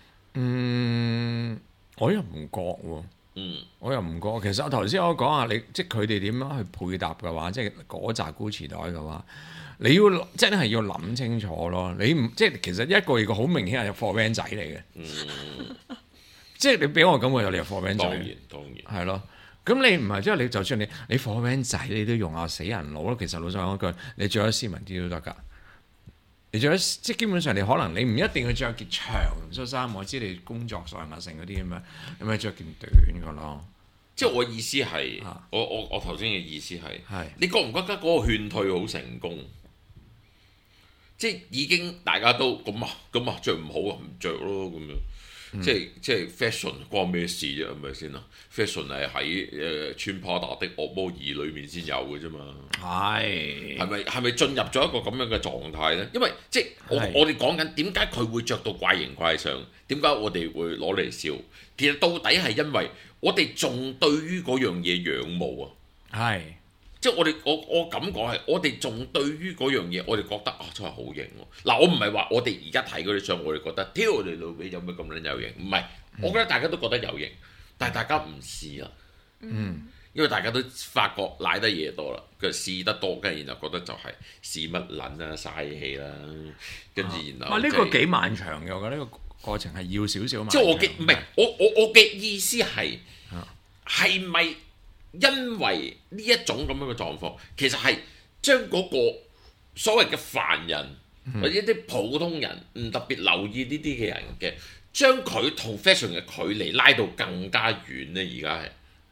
我又唔覺喎。我又唔覺。其實我頭先我講下你，即係佢哋點樣去配搭嘅話，即係嗰扎 Gucci 袋嘅話，你要真係要諗清楚咯。你唔即係其實一個好明顯係貨 van 仔嚟嘅。即係你俾我感覺有你係貨 van 仔。當然係咯。咁你唔係即係你就算你貨 van 仔，你都用下死人佬咯。其實老實講句，你着得斯文啲都得㗎。你着得即係基本上你可能你唔一定要着件長恤衫，我知你工作上啊成嗰啲咁樣，你咪着件短㗎咯。
即係我意思係，我頭先嘅意思係，你覺唔覺得嗰個勸退好成功？即係已經大家都咁啊着唔好啊唔着咯咁樣。即係 fashion 關咩事啫？係咪先啊 ？fashion 係喺穿 Prada 的惡魔2裏面先有嘅啫嘛。係咪進入咗一個咁樣嘅狀態咧？因為即係我哋講緊點解佢會着到怪形怪相？點解我哋會攞嚟笑？其實到底係因為我哋仲對於嗰樣嘢仰慕啊。即係我咁講係，我哋仲對於嗰樣嘢，我哋覺得真係好型喎。嗱，我唔係話我哋而家睇嗰啲相，我哋覺得挑我哋老味有咩咁撚有型？唔係，我覺得大家都覺得有型，但係大家唔試啦。因為大家都發覺賴得嘢多啦，佢試得多，跟住然後覺得就係試乜撚啊，嘥氣啦，跟住然後。呢個幾漫長嘅，我覺得呢個過程係要少少漫長。即係我嘅意思係咪？因為呢一種咁樣嘅狀況，其實係將嗰個所謂嘅凡人或者一啲普通人唔特別留意呢啲嘅人嘅，將佢同 fashion 嘅距離拉到更加遠呢？而家係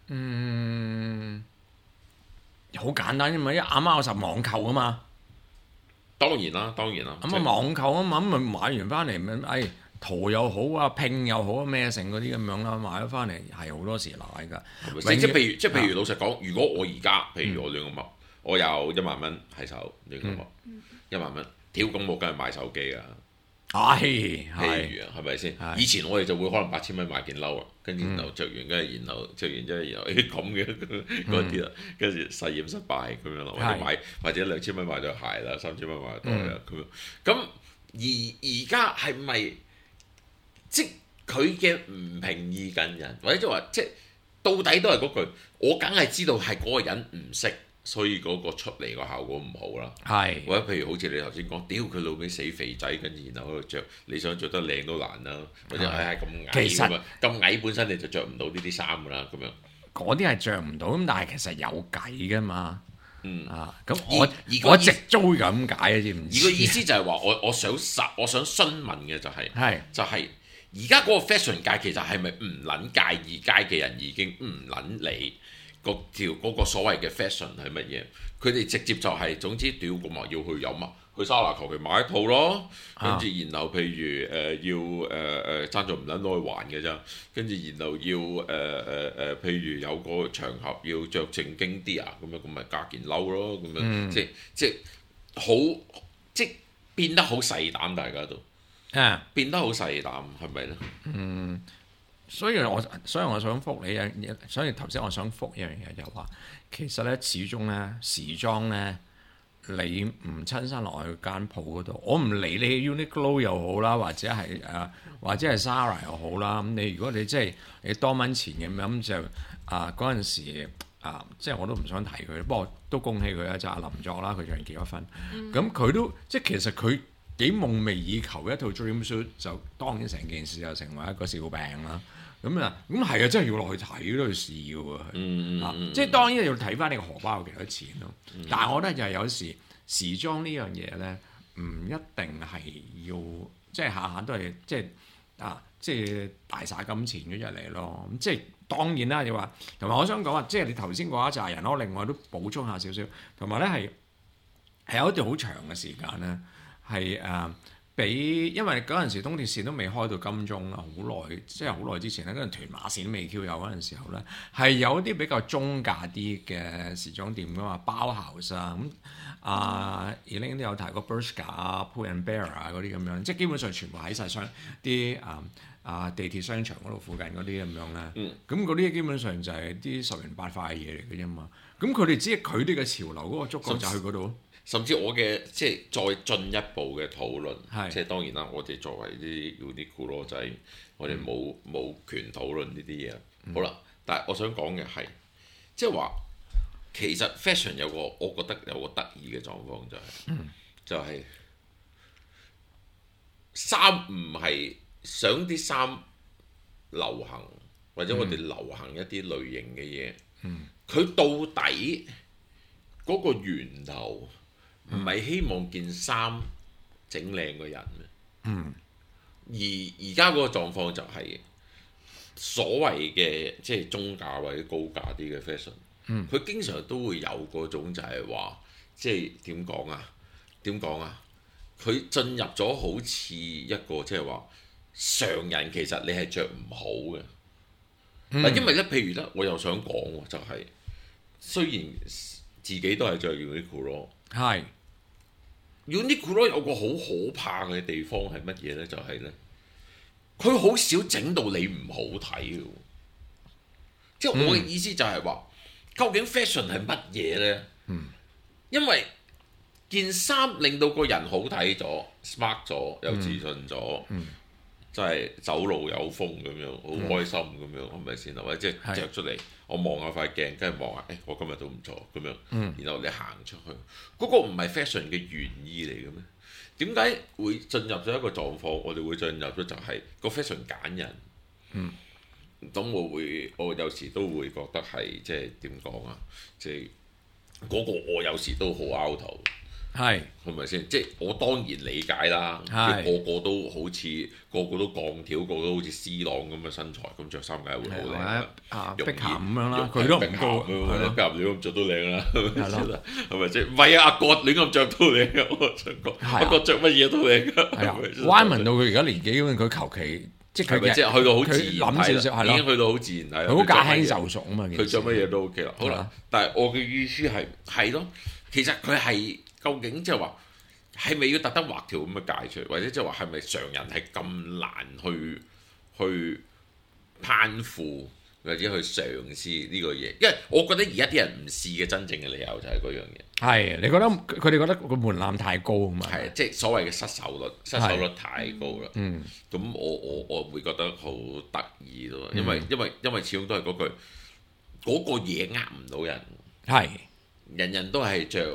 好簡單啫嘛，因為阿媽有實網購啊嘛。
當然啦。
咁啊網購啊嘛，咁咪買完翻嚟咪圖又好啊，拼又好啊，咩成嗰啲咁樣啦，買咗翻嚟係好多時賴㗎。
即係譬如老實講，如果我而家譬如我亂咁噏，我有1萬蚊喺手，亂咁噏1萬蚊，屌咁我梗係買手機㗎。譬如係咪先？以前我哋就會可能8000蚊買件褸啊，跟住然後着完，跟住然後着完之後，咁嘅嗰啲啦，跟住實驗失敗咁樣咯，或者2000蚊買對鞋啦，3000蚊買對袋啦咁樣。咁而家係咪即佢嘅唔平易近人，或者即係話即到底都係嗰句，我梗係知道係嗰個人唔識。所以嗰個出嚟個效果唔好啦，或者譬如好似你頭先講，屌佢老味死肥仔，跟住然後喺度着，你想着得靚都難啦，或者咁矮咁矮本身你就着唔到呢啲衫㗎啦，咁樣
嗰啲係着唔到，咁但係其實有計㗎嘛，咁我直租咁解啊，知唔知？
而個意思就係話我想詢問嘅就係而家嗰個 fashion 界其實係咪唔撚介意街嘅人已經唔撚理？嗰個所謂嘅 fashion 係乜嘢？佢哋直接就係總之屌咁話要去飲啊，去沙拿求其買一套咯，跟住然後譬如要爭咗唔撚攞去還嘅啫，跟住然後要譬如有個場合要着正經啲啊，咁咪加件褸咯，咁樣即好即變得好細膽，大家都變得好細膽，係咪咧？
所以我想覆你啊，所以頭先我想覆一樣嘢就話，其實咧始終咧時裝咧，你唔親身落去間鋪嗰度，我唔理你 Uniqlo 又好啦，或者係 Zara 又好啦。咁你如果你即係你多蚊錢咁就嗰陣時即係我都唔想提佢，不過都恭喜佢啦，就阿林作啦，佢最近結咗婚，咁佢都即係其實佢幾夢寐以求嘅一套 dream suit， 就當然成件事就成為一個笑柄啦。咁係啊，真係要落去睇都要試嘅，即係當然要睇翻你個荷包有幾多錢咯。但係我覺得就係有時時裝呢樣嘢咧，唔一定係要即係下下都係即係大灑金錢嗰日嚟咯。咁即係當然啦，你話同埋我想講話，即係你頭先講一紮人，我另外都補充下少少，同埋咧係有一段好長嘅時間咧，係因為嗰陣時東鐵線都未開到金鐘啦，好耐，即係好耐之前咧，嗰陣屯馬線都未 Q 有嗰陣時候咧，係有一啲比較中價啲嘅時裝店噶嘛，包豪啊咁Elaine 都有提過 Bershka 啊、Pull and Bear 啊嗰啲咁樣，即係基本上全部喺晒啲地鐵商場嗰度附近嗰啲咁樣咧。咁嗰啲基本上就係啲十元八塊嘅嘢嚟嘅啫嘛。咁佢哋只係佢哋嘅潮流嗰個觸覺就去嗰度。
甚至我嘅即係再進一步嘅討論，即係當然啦，我哋作為啲 Uniqlo 仔，我哋冇權討論呢啲嘢。好啦，但係我想講嘅係，即係話其實 fashion 我覺得有個得意嘅狀況就係衫唔係想啲衫流行，或者我哋流行一啲類型嘅嘢，佢到底嗰個源頭。唔係希望件衫整靚個人而家嗰個狀況就係所謂嘅即係中價或者高價啲嘅 fashion，佢經常都會有嗰種就係話，即係點講啊？佢進入咗好似一個即係話常人其實你係着唔好嘅。嗱，因為咧，譬如咧，我又想講喎，就係雖然自己都係着 Uniqlo，係。Uniqlo 有個好可怕嘅地方係乜嘢咧？就係咧，佢好少整到你唔好睇嘅。即係我嘅意思就係話，究竟 fashion 係乜嘢咧？因為件衫令到個人好睇咗、smart 咗、有自信咗，真係走路有風咁樣，好開心咁樣，係咪先？或者即係着出嚟，我望下塊鏡，跟住望下，我今日都唔錯咁樣。然後你行出去，嗰個唔係 fashion 嘅原意嚟嘅咩？點解會進入咗一個狀況？我哋會進入咗就係個 fashion 揀人。咁我有時都會覺得係即係點講啊？即係嗰個我有時都好拗頭。
係
咪先？即係我當然理解啦，個個都好似個個都鋼條，個個都好似 C 朗咁嘅身材，咁着衫梗係會好靚啦。
碧咸咁樣啦，佢都唔高，
碧咸亂咁着都靚啦，係咪先？唔係啊，阿國亂咁着都靚嘅，我想講，阿國着乜嘢都靚㗎。係啊
，Wyman到佢而家年紀咁，佢求其。即係佢
即係去到好自然，
諗少少，
已經去到好自然係。
佢好駕輕就熟啊嘛，
佢着乜嘢都 OK 啦。好啦，但係我嘅意思係咯，其實佢係究竟即係話係咪要特登畫條咁嘅界出嚟，或者即係話係咪常人係咁難去攀附或者去嘗試呢個嘢？因為我覺得而家啲人唔試嘅真正嘅理由就係嗰樣嘢。係，
你覺得佢哋覺得個門檻太高啊嘛？
係，即係所謂嘅失手率太高啦。咁我會覺得好得意咯，因為始終都係嗰句，嗰個嘢呃唔到人。係，人人都係着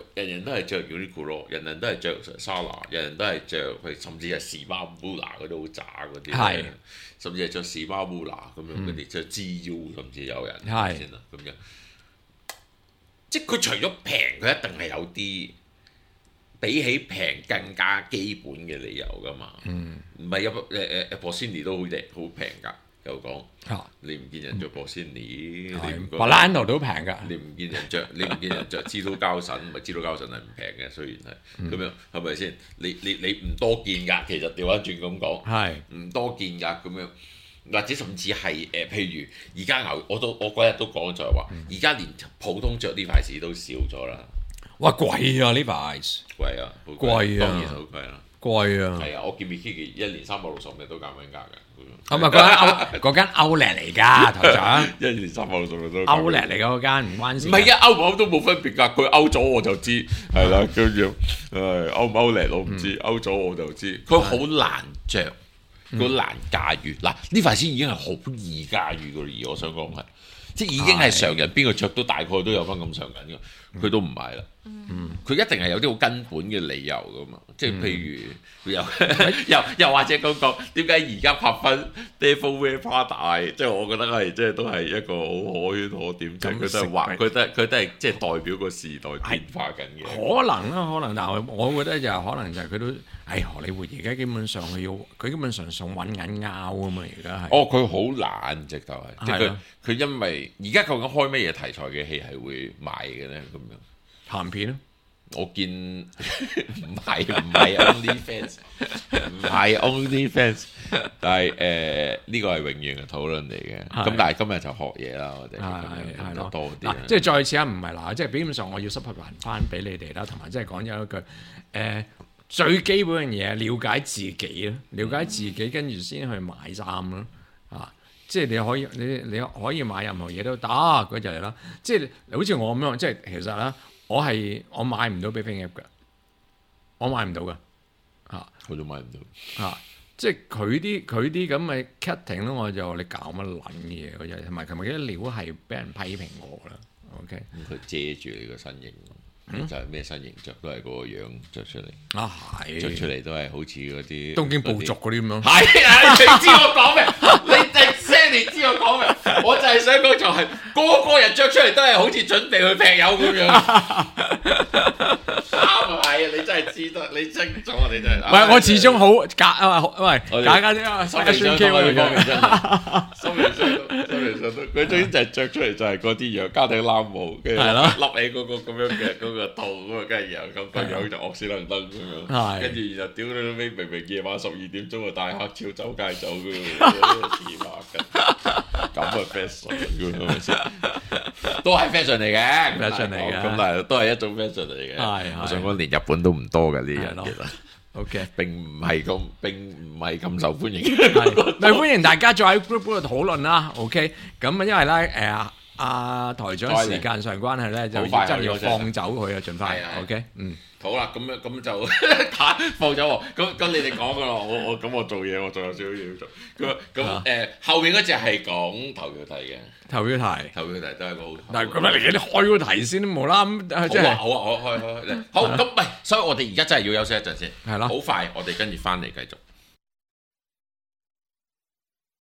Uniqlo，人人都係着 Zara，人人都係着佢，甚至係 Shimamura 嗰啲好渣嗰啲。係，甚至係着 Shimamura 咁樣嗰啲，着 GU 甚至有人先啦咁樣。即係佢除咗平，佢一定係有啲比起平更加基本嘅理由㗎嘛。唔係Bossini 都好平㗎，又講。你唔見人着 Bossini，你
Baleno都平㗎。
你唔見人着知道交神，咪知道交神係唔平嘅，雖然係咁樣，係咪先？你唔多見㗎，其實調翻轉咁講，係唔多見㗎咁樣。或者甚至係譬如而家我嗰日都講就係話，而家連普通着呢塊士都少咗啦。
哇，貴啊呢塊！貴
啊，好
貴啊，
當然好貴啦。
貴啊！
係啊，我見 Mikiki 一年360日都減緊價㗎。
咁啊，嗰間Outlet嚟㗎，台長。
一年360日都。
Outlet嚟㗎嗰間，唔關事。
唔係啊，歐唔歐都冇分別㗎，佢歐咗我就知，係啦，咁樣歐唔Outlet我唔知，歐咗我就知，佢好難着。佢難駕馭嗱，呢塊先已經係好易駕馭㗎，而我想講係，即係已經係常人邊個着都大概都有翻咁上緊㗎，佢都唔買啦。佢一定係有啲好根本嘅理由㗎嘛，即係譬如又或者咁講，點解而家拍翻 Devil Wears Prada，即係我覺得係即係都係一個好可圈可點，即係佢都係畫，佢都係即係代表個時代變化緊嘅。可
能，但係我覺得就係可能就係佢都。荷里活而家基本上佢基本上想揾緊拗啊嘛，而家係。
佢好懶直頭係，即係佢因為而家究竟開咩嘢題材嘅戲係會賣嘅咧？咁樣
鹹片咯，
我見唔係 OnlyFans， 唔係 OnlyFans， 但係呢個係永遠嘅討論嚟嘅。咁但係今日就學嘢啦，我哋係咯多啲。
即係再次唔係嗱，即係基本上我要support翻俾你哋啦，同埋即係講咗一句最基本嘅嘢，了解自己啦，了解自己跟住先去買衫咯，即係你可以買任何嘢都得，嗰就嚟啦。即係好似我咁樣，即係其實咧，我買唔到 Bathing Ape 嘅，我買唔到嘅，
我都買唔到，
即係佢啲咁嘅 cutting 咧，我就你搞乜撚嘢嗰隻，同埋琴日啲料係俾人批評我啦。OK，
佢遮住你個身形。就係咩身形着都係嗰個樣着出嚟
係
着出嚟都係好似嗰啲
東京部族嗰啲咁樣。
係啊，你知我講咩？你exactly知我講咩？我就係想講就係個人着出嚟都係好似準備去劈友咁樣。啱係啊！你真係知得，你清楚你真係。
唔係我始終好假啊！喂，假啲啊！
心靈相通方面真係心靈相通。佢總之就係着出嚟就係嗰啲樣，加頂冷帽，跟住笠起嗰個咁樣嘅嗰個套咁啊，跟住然後咁個樣就惡死能登咁樣，跟住然後屌你老味，明明夜晚12點鐘啊，大黑超走街走嘅喎，咁啊 fashion 係咪先？都係 fashion 嚟嘅
，fashion 嚟嘅，
咁但係都係一種 fashion 嚟嘅。我想講連日本都唔多嘅呢樣嘢啦。
OK，
並唔係咁受歡迎。
咪歡迎大家再喺 group 度討論啦。OK， 咁因為咧台長時間上關係咧，就真係要放走佢啊，盡快。OK，
好啦，咁就放走我。咁你哋講噶啦，我做嘢，我仲有少少嘢要做。咁後面嗰隻係講投票題嘅。投票題都係個好。
但係咁你開個題先都冇啦。即係
好啊，開。好咁，唔係，所以我哋而家真係要休息一陣先。係咯。好快，我哋跟住翻嚟繼續。